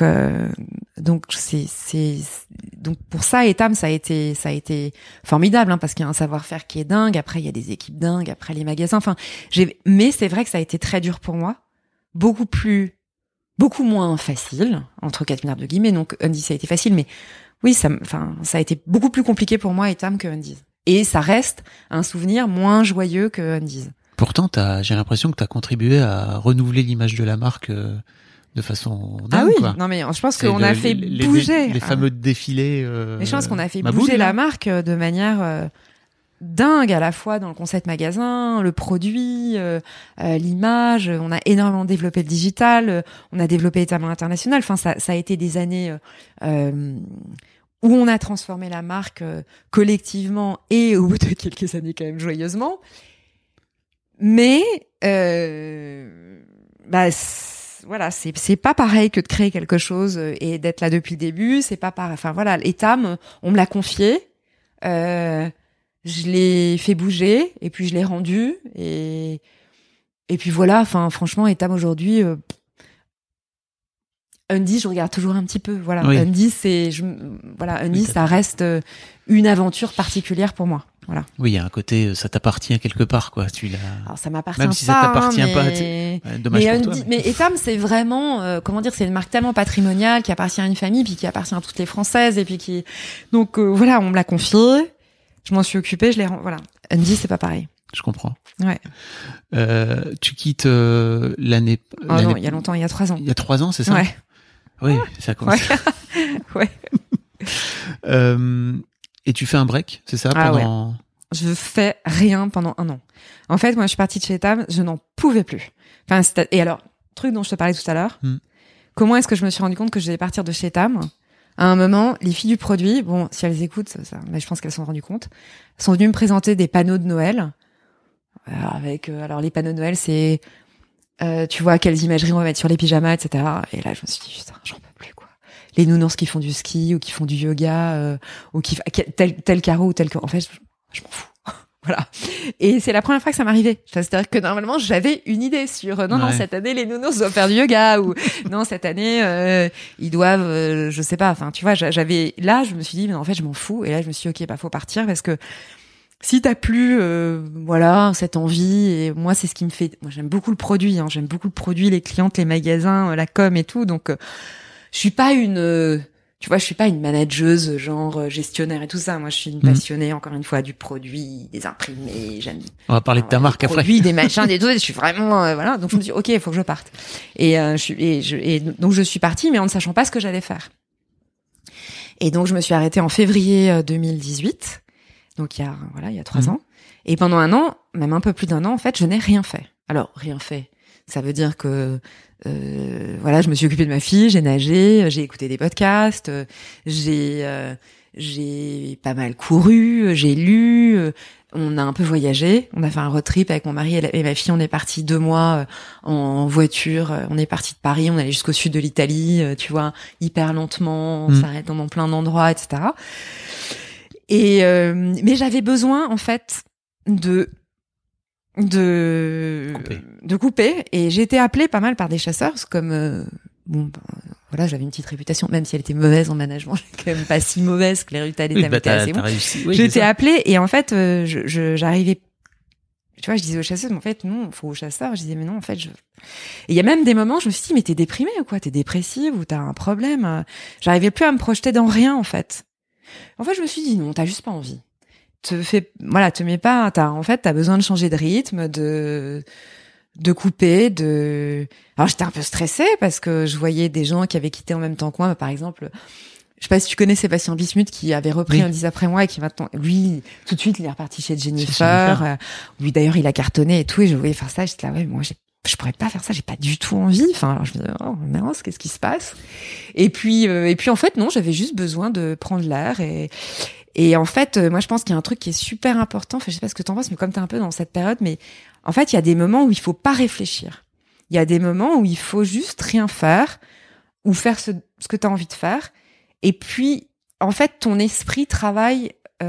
donc pour ça, Etam, ça a été formidable, parce qu'il y a un savoir-faire qui est dingue. Après, il y a des équipes dingues. Après, les magasins. Mais c'est vrai que ça a été très dur pour moi. Beaucoup moins facile, entre 4 milliards de guillemets. Donc, Undies, ça a été facile. Mais oui, ça a été beaucoup plus compliqué pour moi, Etam, que Undies. Et ça reste un souvenir moins joyeux que Undies. Pourtant, j'ai l'impression que tu as contribué à renouveler l'image de la marque de façon dingue, quoi. Non mais je pense qu'on a fait bouger les fameux défilés. Mais je pense qu'on a fait bouger la marque de manière dingue, à la fois dans le concept magasin, le produit, l'image. On a énormément développé le digital, on a développé Etam à l'international. Ça a été des années où on a transformé la marque collectivement et au bout de quelques années quand même joyeusement. Mais voilà, c'est pas pareil que de créer quelque chose et d'être là depuis le début. C'est pas pareil. Etam, on me l'a confié, je l'ai fait bouger et puis je l'ai rendu et Et puis voilà, enfin franchement, Etam aujourd'hui, Undy, je regarde toujours un petit peu. Voilà, Oui. Undy, Undy, ça reste une aventure particulière pour moi. Voilà. Oui, il y a un côté, ça t'appartient quelque part, quoi. Alors ça m'appartient même si pas, ça t'appartient hein, pas, mais... dommage mais pour toi. Undy, mais Etam, c'est vraiment, comment dire, c'est une marque tellement patrimoniale qui appartient à une famille, puis qui appartient à toutes les Françaises, et puis qui, donc voilà, on me l'a confié, je m'en suis occupée, voilà. Undy, c'est pas pareil. Je comprends. Ouais. Tu quittes l'année. Oh non, il y a longtemps, il y a 3 ans. Il y a 3 ans, c'est ça? Ouais. Oui, ça commence. Ouais. Et tu fais un break, c'est ça, Ah pendant. ouais. Je fais rien pendant 1 an. En fait, moi, je suis partie de chez Etam, je n'en pouvais plus. Enfin, et alors, truc dont je te parlais tout à l'heure, comment est-ce que je me suis rendu compte que je devais partir de chez Etam? À un moment, les filles du produit, bon, si elles écoutent, ça, mais je pense qu'elles se sont rendues compte, sont venues me présenter des panneaux de Noël. Avec, alors les panneaux de Noël, c'est, tu vois, quelles imageries on va mettre sur les pyjamas, etc. Et là, je me suis dit, putain, j'en peux plus, quoi. Les nounours qui font du ski, ou qui font du yoga, ou qui, tel carreau, ou tel carreau. En fait, je m'en fous. Voilà. Et c'est la première fois que ça m'arrivait. C'est-à-dire que normalement, j'avais une idée sur, non, cette année, les nounours doivent faire du yoga, ou, non, cette année, ils doivent, je sais pas, enfin, tu vois, là, je me suis dit, mais en fait, je m'en fous. Et là, je me suis dit, ok, bah, faut partir parce que, si t'as plus, voilà, cette envie, et moi, c'est ce qui me fait, moi, j'aime beaucoup le produit, hein, j'aime beaucoup le produit, les clientes, les magasins, la com et tout, donc, je suis pas tu vois, je suis pas une manageuse, genre, gestionnaire et tout ça, moi, je suis une passionnée, encore une fois, du produit, des imprimés, j'aime. On va parler de ta marque après. Des produits, des machins, des trucs, je suis vraiment, voilà, donc je me dis, ok, il faut que je parte. Et donc je suis partie, mais en ne sachant pas ce que j'allais faire. Et donc, je me suis arrêtée en février 2018. Donc il y a 3 ans. Et pendant 1 an, même un peu plus d'1 an, en fait, je n'ai rien fait. Alors, rien fait. Ça veut dire que, voilà, je me suis occupée de ma fille, j'ai nagé, j'ai écouté des podcasts, j'ai pas mal couru, j'ai lu, on a un peu voyagé, on a fait un road trip avec mon mari et ma fille, on est parti 2 mois en voiture, on est parti de Paris, on allait jusqu'au sud de l'Italie, tu vois, hyper lentement, on s'arrête dans plein d'endroits, etc. Et mais j'avais besoin en fait de couper, et j'ai été appelée pas mal par des chasseurs comme voilà, j'avais une petite réputation, même si elle était mauvaise en management, quand même pas si mauvaise que les résultats d'état étaient assez bons. J'ai été appelée, et en fait j'arrivais, tu vois, je disais aux chasseuses, mais en fait non, faut aux chasseurs, je disais mais non, en fait et il y a même des moments, je me suis dit, mais t'es déprimée ou quoi, t'es dépressive ou t'as un problème. J'arrivais plus à me projeter dans rien en fait. En fait, je me suis dit non, t'as juste pas envie. Te mets pas, t'as besoin de changer de rythme, de couper, Alors j'étais un peu stressée parce que je voyais des gens qui avaient quitté en même temps que moi, par exemple, je sais pas si tu connais Sébastien Bismuth qui avait repris un 10 après moi et qui maintenant, lui, tout de suite, il est reparti chez Jennifer. Lui d'ailleurs, il a cartonné et tout, et je voyais faire ça, j'étais là, ouais, moi je pourrais pas faire ça, j'ai pas du tout envie. Enfin, alors je me disais, oh mince, qu'est-ce qui se passe? Et puis en fait, non, j'avais juste besoin de prendre l'air, et en fait, moi je pense qu'il y a un truc qui est super important, enfin je sais pas ce que t'en penses, mais comme t'es un peu dans cette période, mais en fait, il y a des moments où il faut pas réfléchir. Il y a des moments où il faut juste rien faire, ou faire ce que t'as envie de faire. Et puis, en fait, ton esprit travaille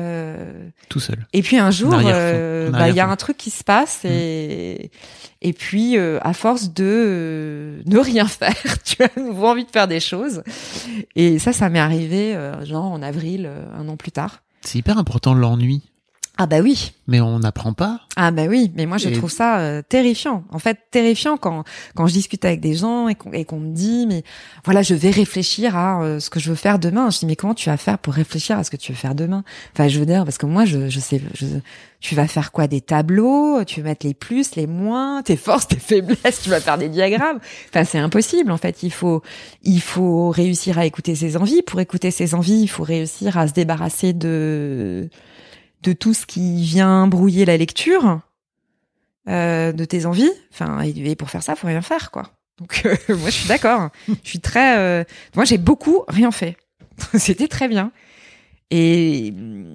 tout seul. Et puis un jour, il y a un truc qui se passe, et puis à force de ne rien faire, tu as nouveau envie de faire des choses. Et ça m'est arrivé genre en avril, 1 an plus tard. C'est hyper important, l'ennui. Ah bah oui. Mais on n'apprend pas. Ah bah oui, mais moi je trouve ça terrifiant. En fait, terrifiant quand je discute avec des gens et qu'on me dit, mais voilà, je vais réfléchir à ce que je veux faire demain. Je dis, mais comment tu vas faire pour réfléchir à ce que tu veux faire demain? Enfin, je veux dire, parce que moi je sais, tu vas faire quoi? Des tableaux? Tu vas mettre les plus, les moins, tes forces, tes faiblesses, tu vas faire des diagrammes. Enfin, c'est impossible. En fait, il faut réussir à écouter ses envies. Pour écouter ses envies, il faut réussir à se débarrasser de tout ce qui vient brouiller la lecture de tes envies. Enfin, et pour faire ça, faut rien faire, quoi. Donc moi, je suis d'accord. Je suis très. Moi, j'ai beaucoup rien fait. C'était très bien. Et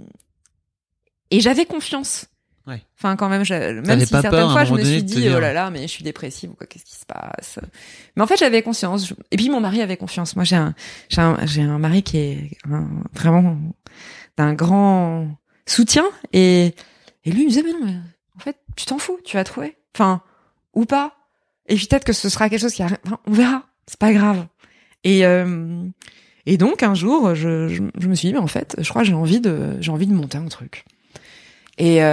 j'avais confiance. Ouais. Enfin, quand même, même si certaines fois, je me suis dit, oh là là, mais je suis dépressive ou quoi, qu'est-ce qui se passe? Mais en fait, j'avais conscience. Et puis, mon mari avait confiance. Moi, j'ai un mari qui est vraiment d'un grand soutien, et lui il me disait, mais non, mais en fait tu t'en fous, tu vas trouver. Enfin, ou pas. Et puis peut-être que ce sera quelque chose qui arrive. Enfin, on verra. C'est pas grave. Et donc un jour, je me suis dit, mais en fait, je crois que j'ai envie de monter un truc. Et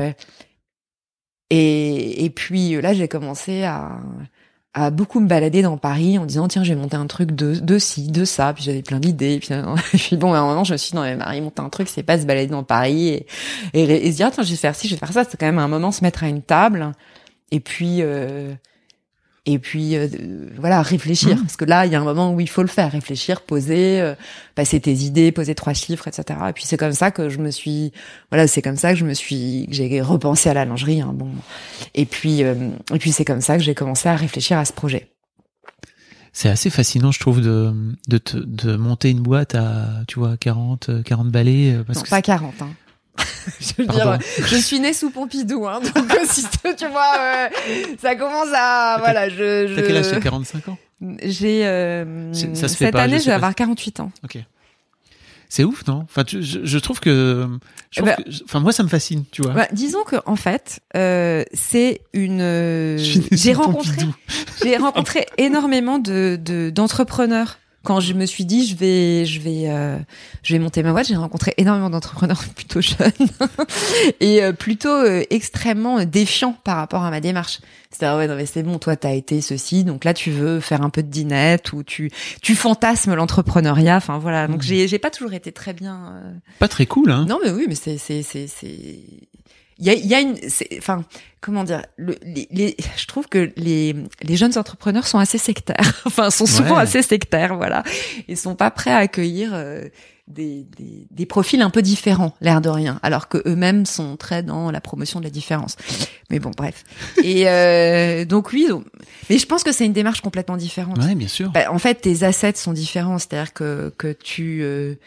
puis là, j'ai commencé à beaucoup me balader dans Paris en disant, tiens, je vais monter un truc de ci, de ça. Puis j'avais plein d'idées. Et puis bon, à un moment, je me suis dit, non, mais Marie, monter un truc, c'est pas se balader dans Paris et se dire, tiens, je vais faire ci, je vais faire ça. C'est quand même un moment se mettre à une table. Et puis voilà, réfléchir, parce que là il y a un moment où il faut le faire, réfléchir, poser, passer tes idées, poser 3 chiffres, etc. Et puis c'est comme ça que j'ai repensé à la lingerie, hein, bon. Et puis c'est comme ça que j'ai commencé à réfléchir à ce projet. C'est assez fascinant, je trouve, de monter une boîte à, tu vois, 40 balais, parce non, que pas 40, hein. Je veux dire, je suis née sous Pompidou, hein, donc si tu vois, ça commence à, voilà, T'as quel âge, t'as 45 ans? J'ai, ça se fait cette pas, année, je vais pas. avoir 48 ans. Ok. C'est ouf, non? Enfin, je trouve que, moi, ça me fascine, tu vois. Bah, disons que, en fait, c'est une, j'ai rencontré énormément d'entrepreneurs. Quand je me suis dit je vais monter ma boîte, j'ai rencontré énormément d'entrepreneurs plutôt jeunes et plutôt extrêmement défiants par rapport à ma démarche. C'est-à-dire ouais non mais c'est bon, toi t'as été ceci, donc là tu veux faire un peu de dinette ou tu fantasmes l'entrepreneuriat, enfin voilà. Donc j'ai pas toujours été très bien Pas très cool, hein. Non mais oui, mais c'est il y a une, enfin, comment dire, je trouve que les jeunes entrepreneurs sont assez sectaires, enfin, sont souvent assez sectaires, voilà. Ils sont pas prêts à accueillir des profils un peu différents, l'air de rien, alors que eux-mêmes sont très dans la promotion de la différence. Mais bon, bref. Et donc oui, mais je pense que c'est une démarche complètement différente. Ouais, bien sûr. Bah, en fait, tes assets sont différents, c'est-à-dire que tu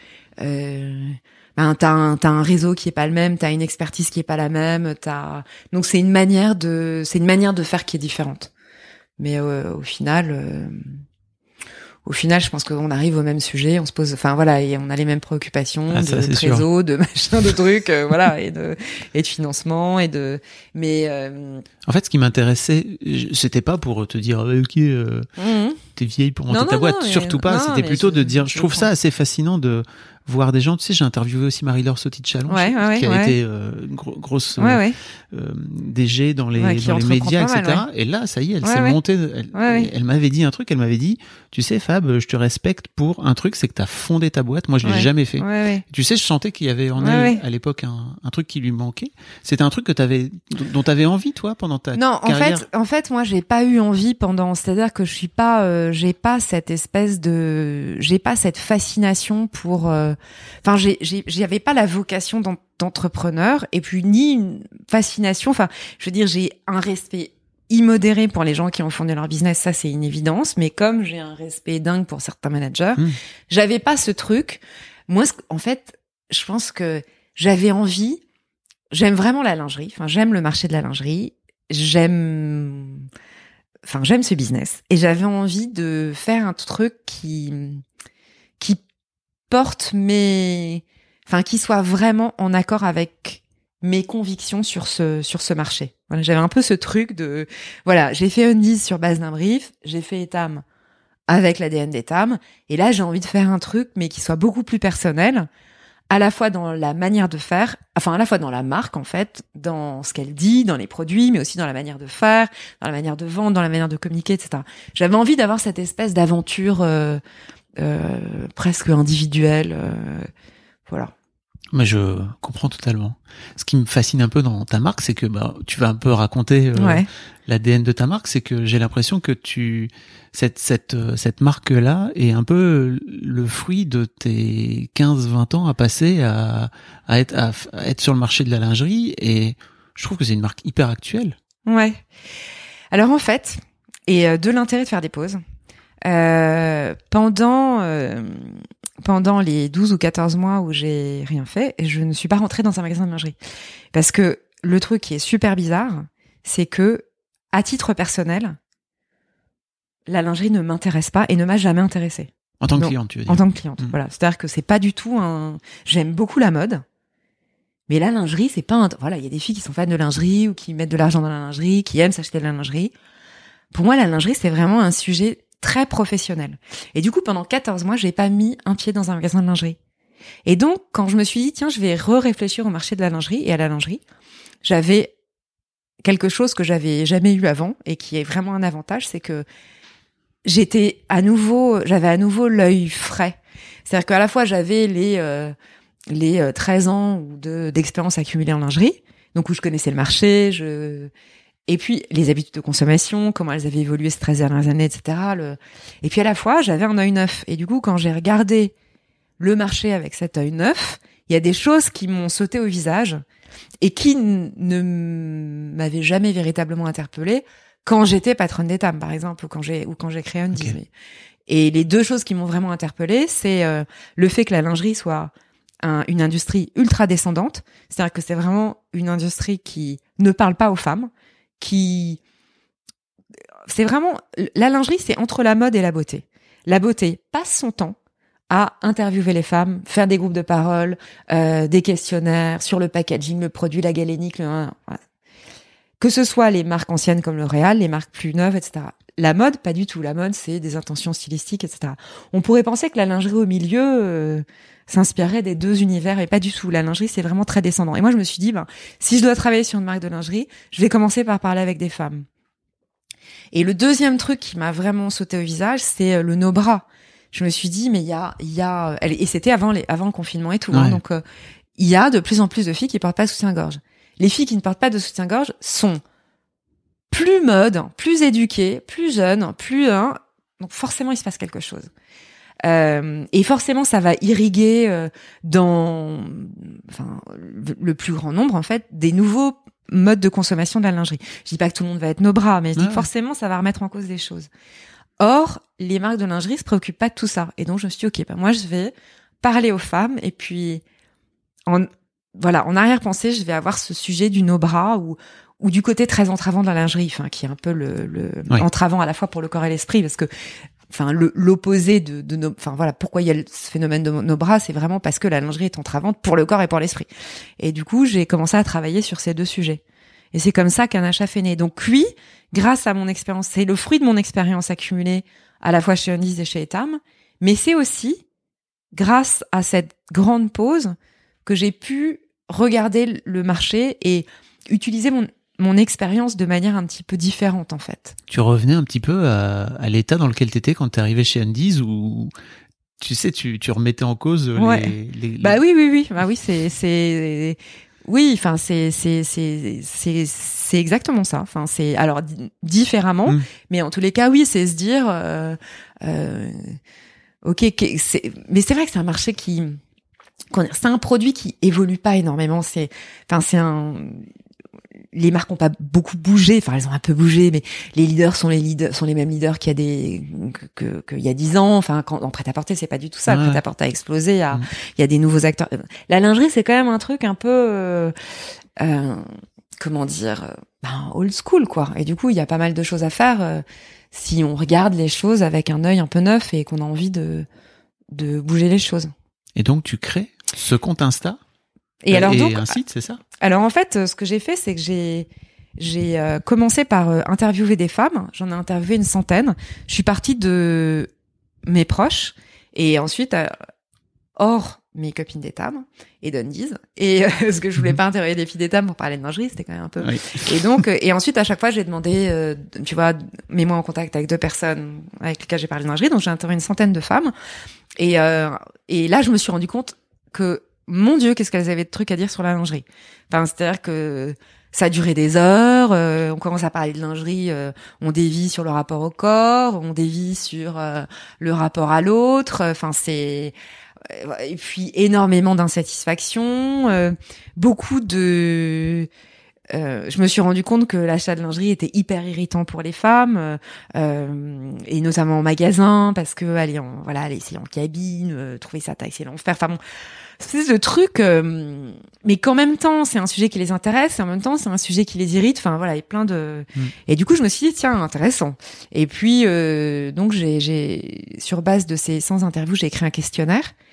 t'as un réseau qui est pas le même, t'as une expertise qui est pas la même, donc c'est une manière de faire qui est différente. Mais au final, je pense qu'on arrive au même sujet, on se pose, enfin voilà, et on a les mêmes préoccupations de trésor, de machin, de trucs, voilà, et de financement mais en fait, ce qui m'intéressait, c'était pas pour te dire t'es vieille pour monter ta boîte, surtout pas. C'était plutôt de dire, je trouve ça assez fascinant de voir des gens. Tu sais, j'ai interviewé aussi Marie-Laure Sauty-de-Chalon, qui a été grosse DG dans les médias, etc. Et là, ça y est, elle s'est montée. Elle m'avait dit un truc. Elle m'avait dit, tu sais, Fab, je te respecte pour un truc, c'est que t'as fondé ta boîte. Moi, je l'ai jamais fait. Tu sais, je sentais qu'il y avait en elle à l'époque un truc qui lui manquait. C'était un truc dont t'avais envie, toi, pendant ta carrière. En fait, moi, j'ai pas eu envie c'est-à-dire que je suis pas, j'ai pas cette fascination pour. Enfin, j'avais pas la vocation d'entrepreneur et puis ni une fascination. Enfin, je veux dire, j'ai un respect immodéré pour les gens qui ont fondé leur business, ça c'est une évidence. Mais comme j'ai un respect dingue pour certains managers, j'avais pas ce truc. Moi, en fait, je pense que j'avais envie. J'aime vraiment la lingerie. Enfin, j'aime le marché de la lingerie. J'aime ce business et j'avais envie de faire un truc qui porte qui soit vraiment en accord avec mes convictions sur ce marché. Voilà, j'avais un peu ce truc de, voilà, j'ai fait Undies sur base d'un brief, j'ai fait Etam avec l'ADN d'Etam, et là j'ai envie de faire un truc mais qui soit beaucoup plus personnel, à la fois dans la manière de faire, enfin à la fois dans la marque en fait, dans ce qu'elle dit, dans les produits, mais aussi dans la manière de faire, dans la manière de vendre, dans la manière de communiquer, etc. J'avais envie d'avoir cette espèce d'aventure presque individuelle, voilà. Mais je comprends totalement. Ce qui me fascine un peu dans ta marque, c'est que tu vas un peu raconter l'ADN de ta marque, c'est que j'ai l'impression que cette marque-là est un peu le fruit de tes 15-20 ans à passer à être sur le marché de la lingerie, et je trouve que c'est une marque hyper actuelle. Ouais. Alors en fait, et de l'intérêt de faire des pauses, pendant les 12 ou 14 mois où j'ai rien fait, je ne suis pas rentrée dans un magasin de lingerie. Parce que le truc qui est super bizarre, c'est que, à titre personnel, la lingerie ne m'intéresse pas et ne m'a jamais intéressée. En tant que cliente, tu veux dire? En tant que cliente, voilà. C'est-à-dire que c'est pas du tout j'aime beaucoup la mode, Mais la lingerie, c'est pas voilà, il y a des filles qui sont fans de lingerie ou qui mettent de l'argent dans la lingerie, qui aiment s'acheter de la lingerie. Pour moi, la lingerie, c'est vraiment un sujet très professionnel. Et du coup, pendant 14 mois, j'ai pas mis un pied dans un magasin de lingerie. Et donc, quand je me suis dit, tiens, je vais réfléchir au marché de la lingerie et à la lingerie, j'avais quelque chose que j'avais jamais eu avant et qui est vraiment un avantage, c'est que j'avais à nouveau l'œil frais. C'est-à-dire qu'à la fois, j'avais les 13 ans d'expérience accumulée en lingerie, donc où je connaissais le marché, et puis les habitudes de consommation, comment elles avaient évolué ces 13 dernières années, etc. Et puis à la fois, j'avais un œil neuf. Et du coup, quand j'ai regardé le marché avec cet œil neuf, il y a des choses qui m'ont sauté au visage et qui ne m'avaient jamais véritablement interpellée quand j'étais patronne d'Etam, par exemple, ou quand j'ai créé Undies. Okay. Et les deux choses qui m'ont vraiment interpellée, c'est le fait que la lingerie soit une industrie ultra descendante, c'est-à-dire que c'est vraiment une industrie qui ne parle pas aux femmes, c'est vraiment, la lingerie, c'est entre la mode et la beauté. La beauté passe son temps à interviewer les femmes, faire des groupes de parole, des questionnaires sur le packaging, le produit, la galénique, que ce soit les marques anciennes comme L'Oréal, les marques plus neuves, etc. La mode, pas du tout. La mode, c'est des intentions stylistiques, etc. On pourrait penser que la lingerie au milieu s'inspirerait des deux univers, et pas du tout. La lingerie, c'est vraiment très descendant. Et moi, je me suis dit, si je dois travailler sur une marque de lingerie, je vais commencer par parler avec des femmes. Et le deuxième truc qui m'a vraiment sauté au visage, c'est le no-bra. Je me suis dit, mais il y a, et c'était avant le confinement et tout, ouais. Donc il y a de plus en plus de filles qui portent pas de soutien-gorge. Les filles qui ne portent pas de soutien-gorge sont plus mode, plus éduquées, plus jeunes, donc forcément il se passe quelque chose. Et forcément ça va irriguer dans le plus grand nombre en fait des nouveaux modes de consommation de la lingerie. Je dis pas que tout le monde va être no-bra, mais je dis que forcément ça va remettre en cause des choses. Or, les marques de lingerie se préoccupent pas de tout ça. Et donc, je me suis dit, OK, moi, je vais parler aux femmes. Et puis, en arrière-pensée, je vais avoir ce sujet du no-bra ou du côté très entravant de la lingerie, qui est un peu le entravant à la fois pour le corps et l'esprit, parce que, l'opposé pourquoi il y a ce phénomène de no-bra, c'est vraiment parce que la lingerie est entravante pour le corps et pour l'esprit. Et du coup, j'ai commencé à travailler sur ces deux sujets. Et c'est comme ça qu'Anachaf est né. Donc oui, grâce à mon expérience, c'est le fruit de mon expérience accumulée à la fois chez Undies et chez Etam, mais c'est aussi grâce à cette grande pause que j'ai pu regarder le marché et utiliser mon expérience de manière un petit peu différente en fait. Tu revenais un petit peu à l'état dans lequel tu étais quand tu es arrivé chez Undies où tu sais tu remettais en cause les... Bah oui. Bah oui, c'est oui, c'est exactement ça. C'est alors différemment, mais en tous les cas, oui, c'est se dire, ok, mais c'est vrai que c'est un marché c'est un produit qui évolue pas énormément. Les marques ont pas beaucoup bougé, elles ont un peu bougé, mais les leaders sont les mêmes leaders qu'il y a 10 ans. Quand en prêt-à-porter, c'est pas du tout ça. Le prêt-à-porter a explosé. Il y a des nouveaux acteurs. La lingerie, c'est quand même un truc un peu, old school, quoi. Et du coup, il y a pas mal de choses à faire si on regarde les choses avec un œil un peu neuf et qu'on a envie de bouger les choses. Et donc, tu crées ce compte Insta? Et un site, c'est ça? Alors en fait, ce que j'ai fait, c'est que j'ai commencé par interviewer des femmes. J'en ai interviewé une centaine. Je suis partie de mes proches et ensuite hors mes copines d'Etam et d'Undies. Et parce que je voulais pas interviewer des filles d'Etam pour parler de lingerie, c'était quand même un peu. Oui. Et donc et ensuite à chaque fois j'ai demandé, mets-moi en contact avec 2 personnes avec lesquelles j'ai parlé de lingerie. Donc j'ai interviewé une centaine de femmes. Et là je me suis rendu compte que mon Dieu, qu'est-ce qu'elles avaient de trucs à dire sur la lingerie. C'est-à-dire que ça a duré des heures, on commence à parler de lingerie, on dévie sur le rapport au corps, on dévie sur le rapport à l'autre, et puis énormément d'insatisfaction, beaucoup de... je me suis rendu compte que l'achat de lingerie était hyper irritant pour les femmes, et notamment en magasin, parce que aller essayer en cabine, trouver sa taille, c'est l'enfer. C'est ce truc, mais qu'en même temps, c'est un sujet qui les intéresse, et en même temps, c'est un sujet qui les irrite. Il y a plein de... Et du coup, je me suis dit, tiens, intéressant. Et puis, donc, j'ai sur base de ces 100 interviews, j'ai écrit un questionnaire.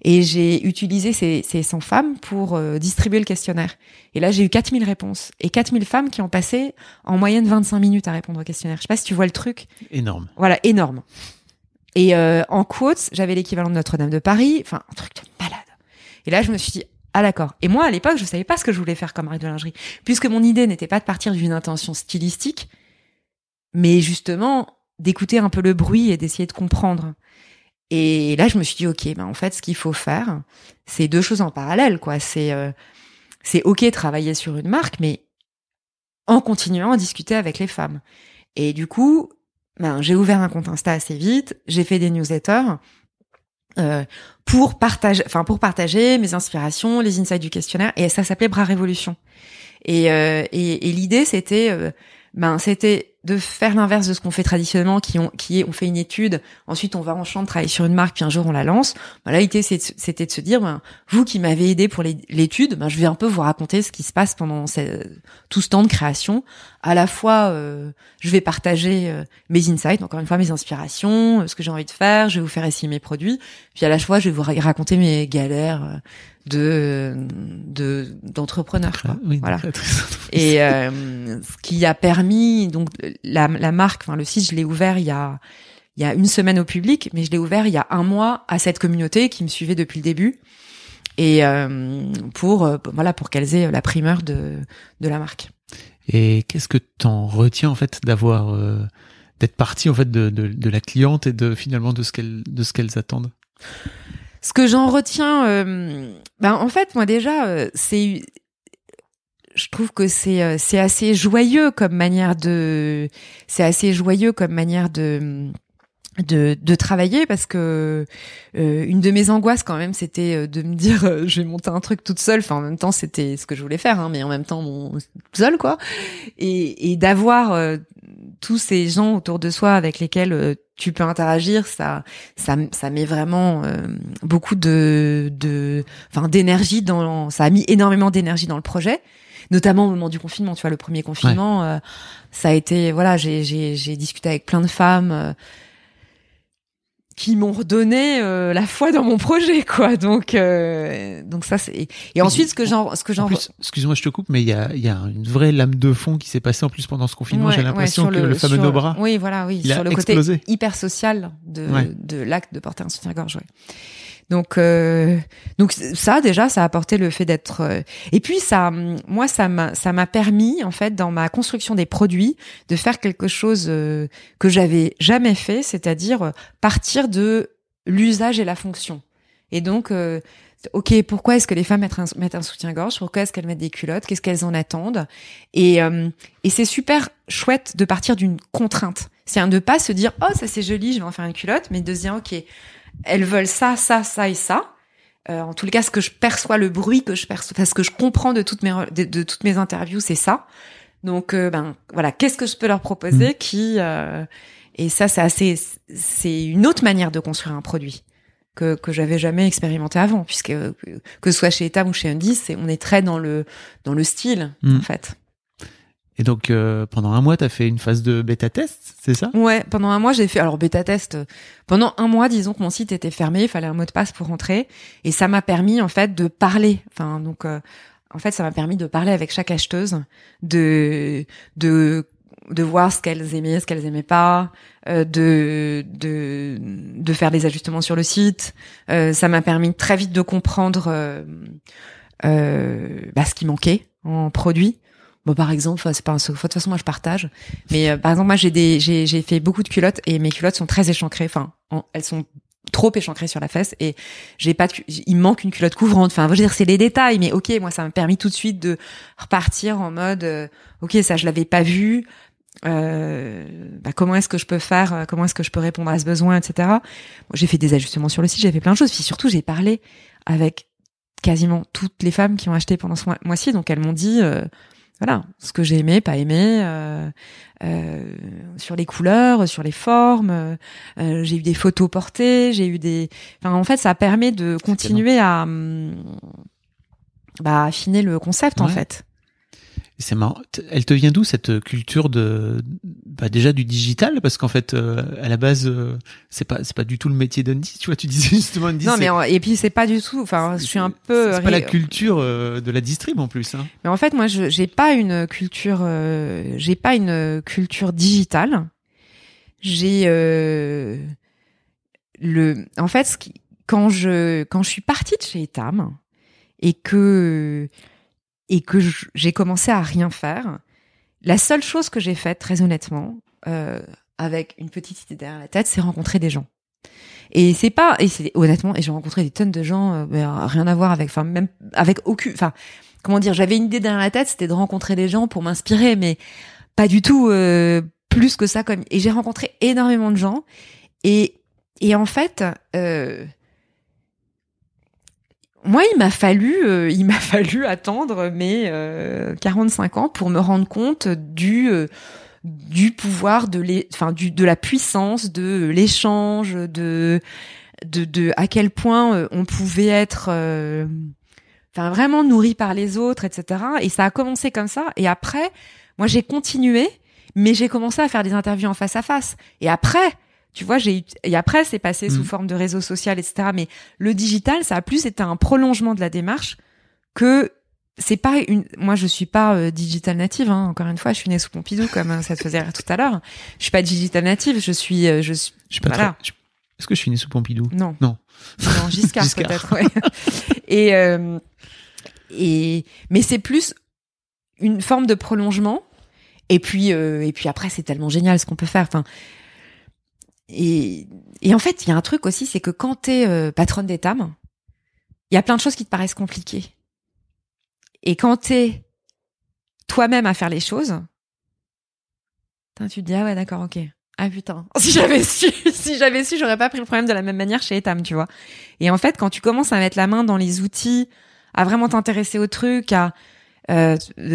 Et j'ai utilisé ces 100 femmes pour distribuer le questionnaire. Et là, j'ai eu 4000 réponses. Et 4000 femmes qui ont passé en moyenne 25 minutes à répondre au questionnaire. Je sais pas si tu vois le truc. Énorme. Voilà, énorme. Et en quotes, j'avais l'équivalent de Notre-Dame de Paris. Enfin, un truc de malade. Et là, je me suis dit, ah d'accord. Et moi, à l'époque, je savais pas ce que je voulais faire comme marque de lingerie. Puisque mon idée n'était pas de partir d'une intention stylistique, mais justement d'écouter un peu le bruit et d'essayer de comprendre. Et là, je me suis dit, ok, en fait, ce qu'il faut faire, c'est 2 choses en parallèle, quoi. C'est ok travailler sur une marque, mais en continuant à discuter avec les femmes. Et du coup, j'ai ouvert un compte Insta assez vite, j'ai fait des newsletters pour partager mes inspirations, les insights du questionnaire, et ça s'appelait Bras Révolution. Et l'idée, c'était de faire l'inverse de ce qu'on fait traditionnellement, on fait une étude, ensuite on va en champ travailler sur une marque, puis un jour on la lance. L'idée c'était de se dire, vous qui m'avez aidé pour l'étude, je vais un peu vous raconter ce qui se passe pendant tout ce temps de création. À la fois, je vais partager mes insights, encore une fois mes inspirations, ce que j'ai envie de faire, je vais vous faire essayer mes produits, puis à la fois je vais vous raconter mes galères d'entrepreneur, quoi. Oui, voilà. Et ce qui a permis, donc la marque, le site, je l'ai ouvert il y a 1 semaine au public, mais je l'ai ouvert il y a 1 mois à cette communauté qui me suivait depuis le début, et pour qu'elles aient la primeur de la marque. Et qu'est-ce que t'en retiens en fait d'avoir d'être partie en fait de la cliente et finalement de ce qu'elles attendent? Ce que j'en retiens, en fait, moi déjà, je trouve que c'est assez joyeux comme manière de travailler, parce que une de mes angoisses quand même, c'était de me dire je vais monter un truc toute seule. Enfin, en même temps, c'était ce que je voulais faire, mais en même temps, toute seule, quoi. Et d'avoir tous ces gens autour de soi avec lesquels tu peux interagir, ça met vraiment beaucoup d'énergie ça a mis énormément d'énergie dans le projet, notamment au moment du confinement. Tu vois, le premier confinement, ça a été, j'ai discuté avec plein de femmes qui m'ont redonné la foi dans mon projet, quoi. Donc ça c'est. Et ensuite, ce que j'en. Excuse-moi, je te coupe, mais il y a une vraie lame de fond qui s'est passée en plus pendant ce confinement. J'ai l'impression que le fameux No Bras. Oui, il a sur le explosé. Côté hyper social de l'acte de porter un soutien-gorge. Ouais. Donc ça déjà, ça a apporté le fait d'être. Et puis ça m'a permis en fait dans ma construction des produits de faire quelque chose que j'avais jamais fait, c'est-à-dire partir de l'usage et la fonction. Et donc ok, pourquoi est-ce que les femmes mettent un soutien-gorge? Pourquoi est-ce qu'elles mettent des culottes? Qu'est-ce qu'elles en attendent? Et c'est super chouette de partir d'une contrainte. C'est de pas se dire oh ça c'est joli, je vais en faire une culotte, mais de se dire ok, elles veulent ça, ça, ça et ça. En tout cas, ce que je perçois, le bruit que je perçois, ce que je comprends de toutes mes interviews, c'est ça. Donc, qu'est-ce que je peux leur proposer et ça, c'est une autre manière de construire un produit que j'avais jamais expérimenté avant, puisque que ce soit chez Etam ou chez Undis, on est très dans le style, en fait. Et donc, pendant 1 mois, t'as fait une phase de bêta-test, c'est ça? Ouais, pendant 1 mois, j'ai fait, bêta-test, pendant 1 mois, disons que mon site était fermé, il fallait un mot de passe pour rentrer, et ça m'a permis, en fait, de parler. Ça m'a permis de parler avec chaque acheteuse, de voir ce qu'elles aimaient, ce qu'elles aimaient pas, de faire des ajustements sur le site. Ça m'a permis très vite de comprendre, ce qui manquait en produit. Bon, par exemple, c'est pas un secret. De toute façon, moi, je partage. Mais, par exemple, moi, j'ai fait beaucoup de culottes et mes culottes sont très échancrées. Enfin, elles sont trop échancrées sur la fesse et il me manque une culotte couvrante. Enfin, je veux dire, c'est les détails. Mais ok, moi, ça m'a permis tout de suite de repartir en mode, ok, ça, je l'avais pas vu. Comment est-ce que je peux faire? Comment est-ce que je peux répondre à ce besoin, etc. Bon, j'ai fait des ajustements sur le site, j'ai fait plein de choses. Puis surtout, j'ai parlé avec quasiment toutes les femmes qui ont acheté pendant ce mois-ci. Donc, elles m'ont dit, ce que j'ai aimé, pas aimé, sur les couleurs, sur les formes. J'ai eu des photos portées, en fait, ça permet de continuer à affiner le concept, en fait. C'est marrant. Elle te vient d'où cette culture déjà du digital, parce qu'en fait à la base c'est pas du tout le métier d'Undies, tu vois, tu disais justement Undies. Non, mais et puis c'est pas du tout, enfin je suis un peu c'est pas la culture de la distrib en plus, hein. Mais en fait moi j'ai pas une culture digitale. J'ai en fait quand je suis partie de chez Etam et que j'ai commencé à rien faire, la seule chose que j'ai faite, très honnêtement, avec une petite idée derrière la tête, c'est rencontrer des gens. Et c'est honnêtement, et j'ai rencontré des tonnes de gens, rien à voir avec, enfin même avec aucune, enfin comment dire, j'avais une idée derrière la tête, c'était de rencontrer des gens pour m'inspirer, mais pas du tout plus que ça et j'ai rencontré énormément de gens et en fait. Moi, il m'a fallu attendre mes 45 ans pour me rendre compte du pouvoir de la puissance de l'échange, de à quel point on pouvait être vraiment nourri par les autres, etc. Et ça a commencé comme ça. Et après, moi, j'ai continué, mais j'ai commencé à faire des interviews en face à face. Et après, tu vois, après, c'est passé sous forme de réseau social, etc. Mais le digital, ça a plus été un prolongement de la démarche que c'est pas moi, je suis pas digital native, hein. Encore une fois, je suis née sous Pompidou, comme ça te faisait rire tout à l'heure. Je suis pas digital native, je suis pas voilà. Est-ce que je suis née sous Pompidou? Non. Giscard. Peut-être, ouais. Mais c'est plus une forme de prolongement. Et puis après, c'est tellement génial ce qu'on peut faire. Enfin, et en fait, il y a un truc aussi, c'est que quand t'es patronne d'Etam, il y a plein de choses qui te paraissent compliquées. Et quand t'es toi-même à faire les choses, tu te dis ah ouais d'accord, ok. Ah putain, si j'avais su, j'aurais pas pris le problème de la même manière chez Etam, tu vois. Et en fait, quand tu commences à mettre la main dans les outils, à vraiment t'intéresser au truc, ça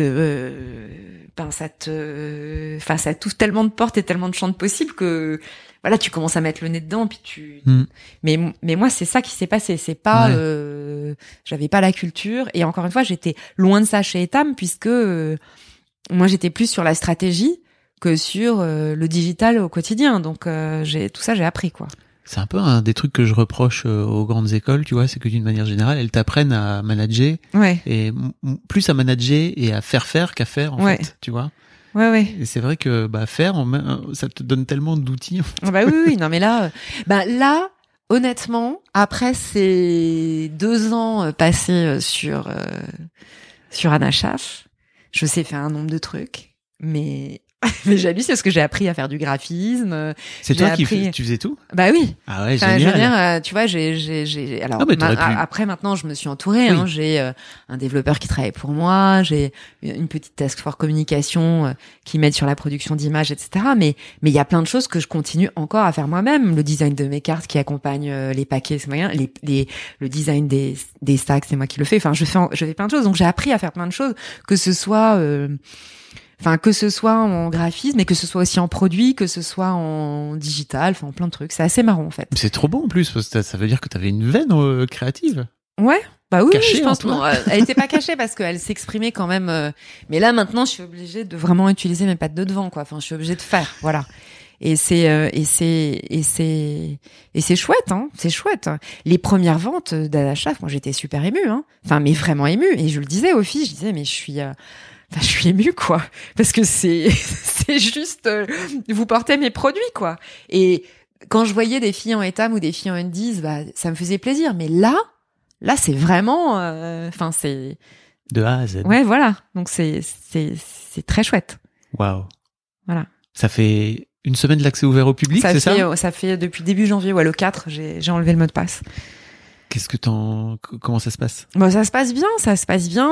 t'ouvre tellement de portes et tellement de champs possibles que voilà, tu commences à mettre le nez dedans, puis mais moi c'est ça qui s'est passé, c'est pas j'avais pas la culture, et encore une fois j'étais loin de ça chez Etam, puisque moi j'étais plus sur la stratégie que sur le digital au quotidien, donc j'ai appris quoi. C'est un peu un des trucs que je reproche aux grandes écoles, tu vois, c'est que d'une manière générale, elles t'apprennent à manager, et plus à manager et à faire qu'à faire en fait, tu vois. Ouais. Et c'est vrai que faire, ça te donne tellement d'outils. Bah oui, non mais là, honnêtement, après ces 2 ans passés sur Anna Schaaf, je sais faire un nombre de trucs, mais j'hallucine parce que j'ai appris à faire du graphisme. C'est toi qui faisais tout? Bah oui. Ah ouais, génial. Je veux dire, tu vois, alors après maintenant je me suis entourée, oui. J'ai un développeur qui travaille pour moi, j'ai une petite task force communication qui m'aide sur la production d'images, etc. Mais il y a plein de choses que je continue encore à faire moi-même. Le design de mes cartes qui accompagnent les paquets, c'est moi. Le design des stacks, c'est moi qui le fais. Enfin, je fais plein de choses. Donc j'ai appris à faire plein de choses, que ce soit en graphisme, mais que ce soit aussi en produit, que ce soit en digital, enfin plein de trucs. C'est assez marrant en fait. C'est trop bon en plus, parce que ça veut dire que t'avais une veine créative. Ouais, bah oui, cachée, je pense. Non, elle était pas cachée parce qu'elle s'exprimait quand même. Mais là maintenant, je suis obligée de vraiment utiliser mes pattes de devant, quoi. Enfin, je suis obligée de faire, voilà. Et c'est chouette, hein. C'est chouette. Les premières ventes d'Anna Schaaf, moi j'étais super émue, hein. Enfin, mais vraiment émue. Et je le disais aux filles, je disais mais je suis émue, quoi. Parce que c'est juste, vous portez mes produits, quoi. Et quand je voyais des filles en Etam ou des filles en Undies, ça me faisait plaisir. Mais là, c'est vraiment, c'est. De A à Z. Ouais, voilà. Donc c'est très chouette. Waouh. Voilà. Ça fait une semaine de l'accès ouvert au public, c'est ça? Ça fait depuis début janvier, le 4, j'ai enlevé le mot de passe. Qu'est-ce que comment ça se passe? Bon, ça se passe bien. Ça se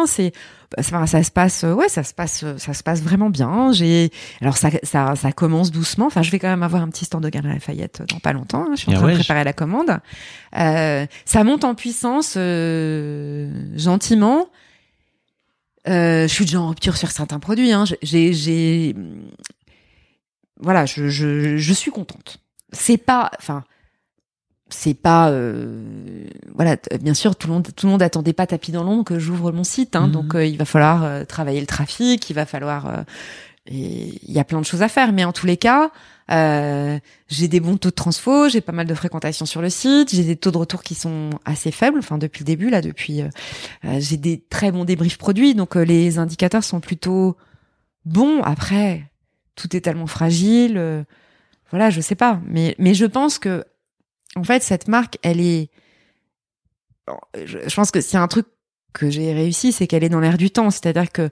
passe vraiment bien. Alors ça commence doucement. Enfin, je vais quand même avoir un petit stand de Galeries Lafayette dans pas longtemps, hein. Je suis en train de préparer la commande. Ça monte en puissance, gentiment. Je suis déjà en rupture sur certains produits, hein. Voilà, je suis contente. C'est pas c'est pas voilà, bien sûr tout le monde attendait pas tapis dans l'ombre que j'ouvre mon site, hein, donc il va falloir travailler le trafic, il va falloir et il y a plein de choses à faire, mais en tous les cas j'ai des bons taux de transfo, j'ai pas mal de fréquentation sur le site, j'ai des taux de retour qui sont assez faibles, enfin depuis le début là, j'ai des très bons débriefs produits, donc les indicateurs sont plutôt bons. Après tout est tellement fragile, voilà, je sais pas, mais je pense que en fait, cette marque, elle est... Je pense que c'est un truc que j'ai réussi, c'est qu'elle est dans l'air du temps. C'est-à-dire que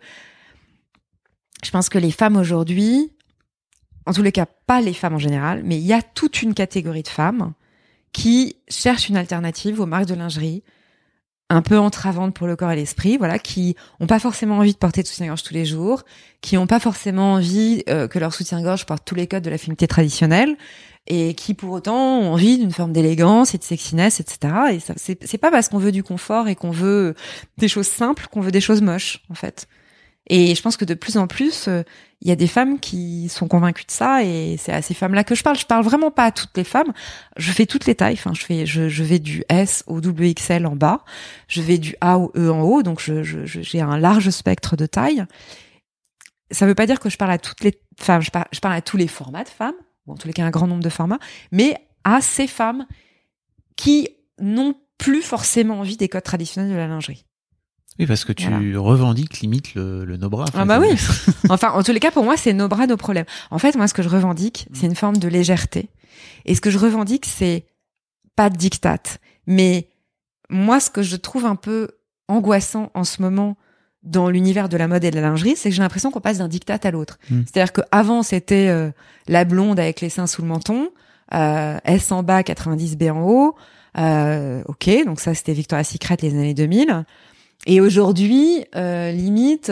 je pense que les femmes aujourd'hui, en tous les cas, pas les femmes en général, mais il y a toute une catégorie de femmes qui cherchent une alternative aux marques de lingerie un peu entravantes pour le corps et l'esprit, voilà, qui ont pas forcément envie de porter de soutien-gorge tous les jours, qui ont pas forcément envie que leur soutien-gorge porte tous les codes de la féminité traditionnelle, et qui pour autant ont envie d'une forme d'élégance et de sexiness, etc. Et ça, c'est pas parce qu'on veut du confort et qu'on veut des choses simples qu'on veut des choses moches, en fait. Et je pense que de plus en plus, il y a des femmes qui sont convaincues de ça, et c'est à ces femmes-là que je parle. Je parle vraiment pas à toutes les femmes. Je fais toutes les tailles. Enfin, je vais du S au XXL en bas. Je vais du A au E en haut. Donc, j'ai un large spectre de tailles. Ça veut pas dire que je parle à toutes les femmes. Je parle à tous les formats de femmes, ou en tous les cas un grand nombre de formats, mais à ces femmes qui n'ont plus forcément envie des codes traditionnels de la lingerie. Oui, parce que tu revendiques limite le no bras. Ah bah oui. Enfin, en tous les cas, pour moi, c'est no bras, no problème. En fait, moi, ce que je revendique, c'est une forme de légèreté. Et ce que je revendique, c'est pas de diktat. Mais moi, ce que je trouve un peu angoissant en ce moment dans l'univers de la mode et de la lingerie, c'est que j'ai l'impression qu'on passe d'un diktat à l'autre. C'est-à-dire qu'avant, c'était la blonde avec les seins sous le menton, S en bas, 90B en haut. Ok, donc ça, c'était Victoria's Secret les années 2000. Et aujourd'hui, limite,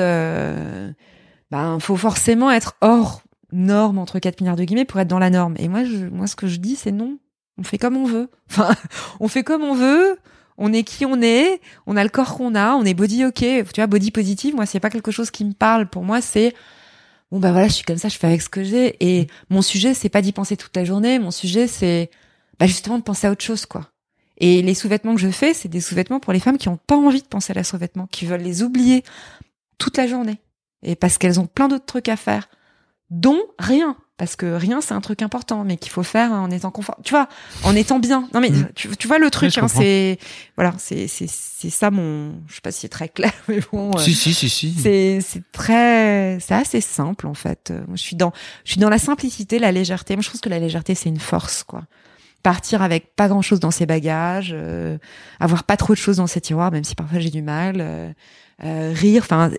faut forcément être hors norme, entre 4 milliards de guillemets, pour être dans la norme. Et moi, ce que je dis, c'est non. On fait comme on veut. Enfin, on fait comme on veut. On est qui on est. On a le corps qu'on a. On est body ok. Tu vois, body positive. Moi, c'est pas quelque chose qui me parle. Pour moi, c'est bon, bah voilà, je suis comme ça, je fais avec ce que j'ai. Et mon sujet, c'est pas d'y penser toute la journée. Mon sujet, c'est justement de penser à autre chose, quoi. Et les sous-vêtements que je fais, c'est des sous-vêtements pour les femmes qui ont pas envie de penser à la sous-vêtements, qui veulent les oublier toute la journée. Et parce qu'elles ont plein d'autres trucs à faire, dont rien. Parce que rien, c'est un truc important, mais qu'il faut faire en étant confort. Tu vois, en étant bien. Non, mais tu vois le truc, oui, c'est ça mon, je sais pas si c'est très clair, mais bon. Si. C'est assez simple, en fait. Moi, je suis dans la simplicité, la légèreté. Moi, je pense que la légèreté, c'est une force, quoi. Partir avec pas grand chose dans ses bagages, avoir pas trop de choses dans ses tiroirs, même si parfois j'ai du mal, rire, enfin,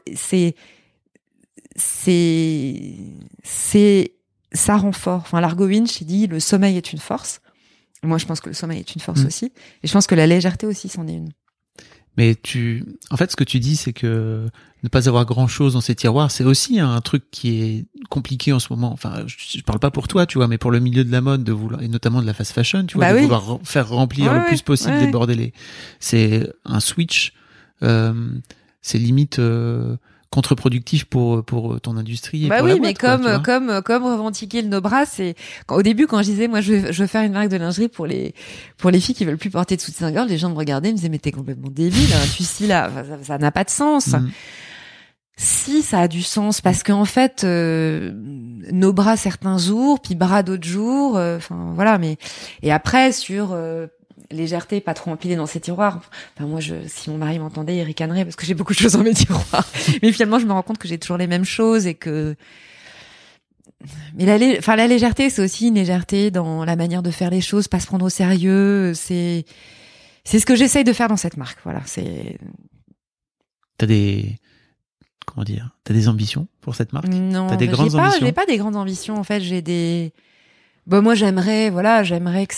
ça rend fort. Enfin, Largo Winch, il dit le sommeil est une force. Moi, je pense que le sommeil est une force aussi. Et je pense que la légèreté aussi, c'en est une. Mais en fait, ce que tu dis, c'est que ne pas avoir grand chose dans ses tiroirs, c'est aussi un truc qui est compliqué en ce moment. Enfin, je parle pas pour toi, tu vois, mais pour le milieu de la mode, de vouloir, et notamment de la fast fashion, tu vois, de vouloir faire remplir le plus possible, déborder c'est un switch, c'est limite, contre-productif pour ton industrie et pour la mode, mais quoi, comme revendiquer le no bras, c'est au début quand je disais moi je veux faire une marque de lingerie pour les filles qui veulent plus porter de soutien-gorge, les gens me regardaient, ils me disaient mais t'es complètement débile, hein, tu sais là, ça n'a pas de sens. Si, ça a du sens parce qu'en fait nos bras certains jours, puis bras d'autres jours, enfin voilà, mais et après sur légèreté, pas trop empilée dans ses tiroirs. Enfin, moi, si mon mari m'entendait, il ricanerait parce que j'ai beaucoup de choses dans mes tiroirs. Mais finalement, je me rends compte que j'ai toujours les mêmes choses et que. Mais la légèreté, c'est aussi une légèreté dans la manière de faire les choses, pas se prendre au sérieux. C'est ce que j'essaye de faire dans cette marque. Voilà, c'est. T'as des ambitions pour cette marque? Non, t'as des grandes ambitions? J'ai pas des grandes ambitions. En fait, j'ai des. Moi, j'aimerais que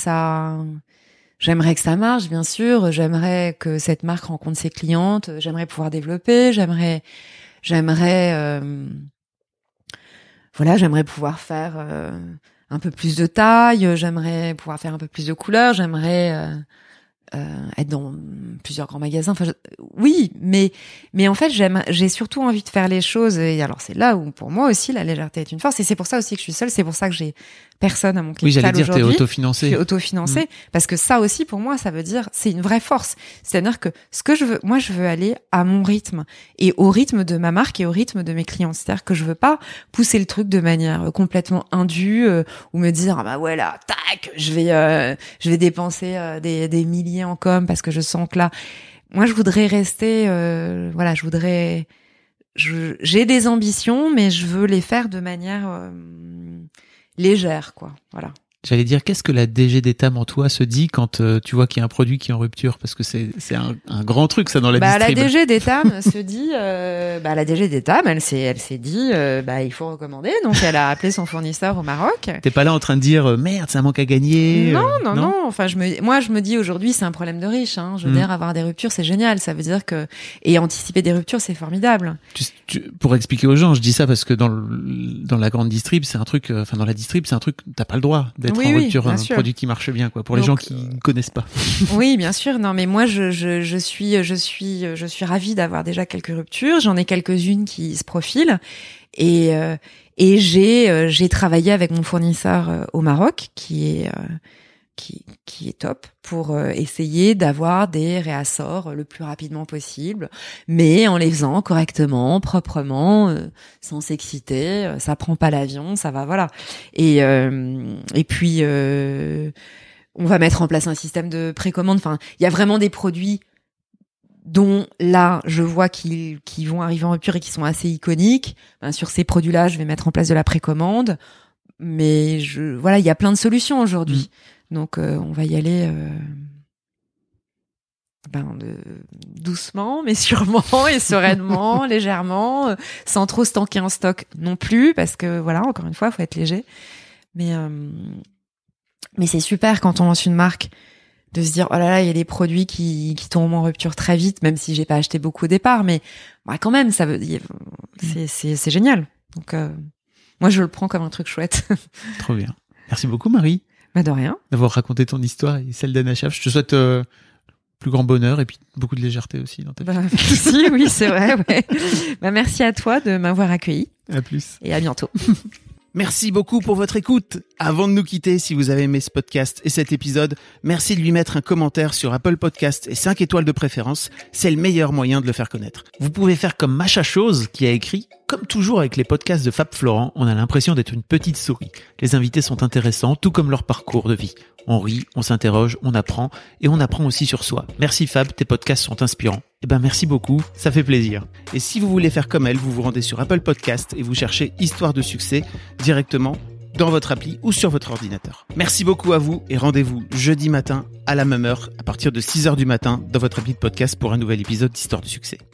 ça marche, bien sûr. J'aimerais que cette marque rencontre ses clientes. J'aimerais pouvoir développer. J'aimerais pouvoir faire un peu plus de taille. J'aimerais pouvoir faire un peu plus de couleurs. J'aimerais être dans plusieurs grands magasins. Enfin, oui, mais en fait, j'ai surtout envie de faire les choses. Et alors, c'est là où, pour moi aussi, la légèreté est une force. Et c'est pour ça aussi que je suis seule. C'est pour ça que j'ai personne à mon capital aujourd'hui. Oui, j'allais dire, t'es autofinancée. Je suis autofinancée. Parce que ça aussi, pour moi, ça veut dire, c'est une vraie force. C'est-à-dire que ce que je veux, moi, je veux aller à mon rythme et au rythme de ma marque et au rythme de mes clients. C'est-à-dire que je veux pas pousser le truc de manière complètement indue ou me dire, ah bah voilà, tac, je vais dépenser des milliers en com parce que je sens que là, moi, je voudrais rester, voilà, j'ai des ambitions, mais je veux les faire de manière légère, quoi. Voilà. J'allais dire, qu'est-ce que la DG d'Etam en toi se dit quand tu vois qu'il y a un produit qui est en rupture? Parce que c'est un grand truc, ça, dans la distrib. La DG d'Etam se dit, la DG d'Etam, elle s'est dit, il faut recommander. Donc, elle a appelé son fournisseur au Maroc. T'es pas là en train de dire, merde, ça manque à gagner. Non. Enfin, je me dis aujourd'hui, c'est un problème de riche, hein. Je veux dire, avoir des ruptures, c'est génial. Ça veut dire et anticiper des ruptures, c'est formidable. Pour expliquer aux gens, je dis ça parce que dans la grande distrib, c'est un truc, dans la distrib, c'est un truc, t'as pas le droit d'être en rupture, un produit qui marche bien, quoi, pour les gens qui ne connaissent pas. Oui, bien sûr. Non, mais moi, je suis ravie d'avoir déjà quelques ruptures. J'en ai quelques-unes qui se profilent. Et j'ai travaillé avec mon fournisseur au Maroc, qui est top, pour essayer d'avoir des réassorts le plus rapidement possible, mais en les faisant correctement, proprement, sans s'exciter. Ça prend pas l'avion, ça va, voilà. Et puis on va mettre en place un système de précommande. Enfin, il y a vraiment des produits dont là, je vois qu'ils vont arriver en rupture et qui sont assez iconiques. Sur ces produits-là, je vais mettre en place de la précommande. Mais voilà, il y a plein de solutions aujourd'hui. Donc, on va y aller doucement, mais sûrement et sereinement, légèrement, sans trop se tanker en stock non plus, parce que voilà, encore une fois, il faut être léger. Mais c'est super quand on lance une marque de se dire, oh là là, il y a des produits qui tombent en rupture très vite, même si j'ai pas acheté beaucoup au départ, mais quand même, c'est génial. Donc, moi, je le prends comme un truc chouette. Trop bien. Merci beaucoup, Marie. De rien. D'avoir raconté ton histoire et celle d'Anna Schaaf. Je te souhaite plus grand bonheur et puis beaucoup de légèreté aussi dans ta vie. Si, oui, c'est vrai. Ouais. Merci à toi de m'avoir accueilli. À plus. Et à bientôt. Merci beaucoup pour votre écoute. Avant de nous quitter, si vous avez aimé ce podcast et cet épisode, merci de lui mettre un commentaire sur Apple Podcast et 5 étoiles de préférence. C'est le meilleur moyen de le faire connaître. Vous pouvez faire comme Macha Chose qui a écrit « Comme toujours avec les podcasts de Fab Florent, on a l'impression d'être une petite souris. Les invités sont intéressants, tout comme leur parcours de vie. On rit, on s'interroge, on apprend et on apprend aussi sur soi. Merci Fab, tes podcasts sont inspirants. » Merci beaucoup, ça fait plaisir. Et si vous voulez faire comme elle, vous vous rendez sur Apple Podcast et vous cherchez Histoire de succès directement dans votre appli ou sur votre ordinateur. Merci beaucoup à vous et rendez-vous jeudi matin à la même heure à partir de 6h du matin dans votre appli de podcast pour un nouvel épisode d'Histoire de succès.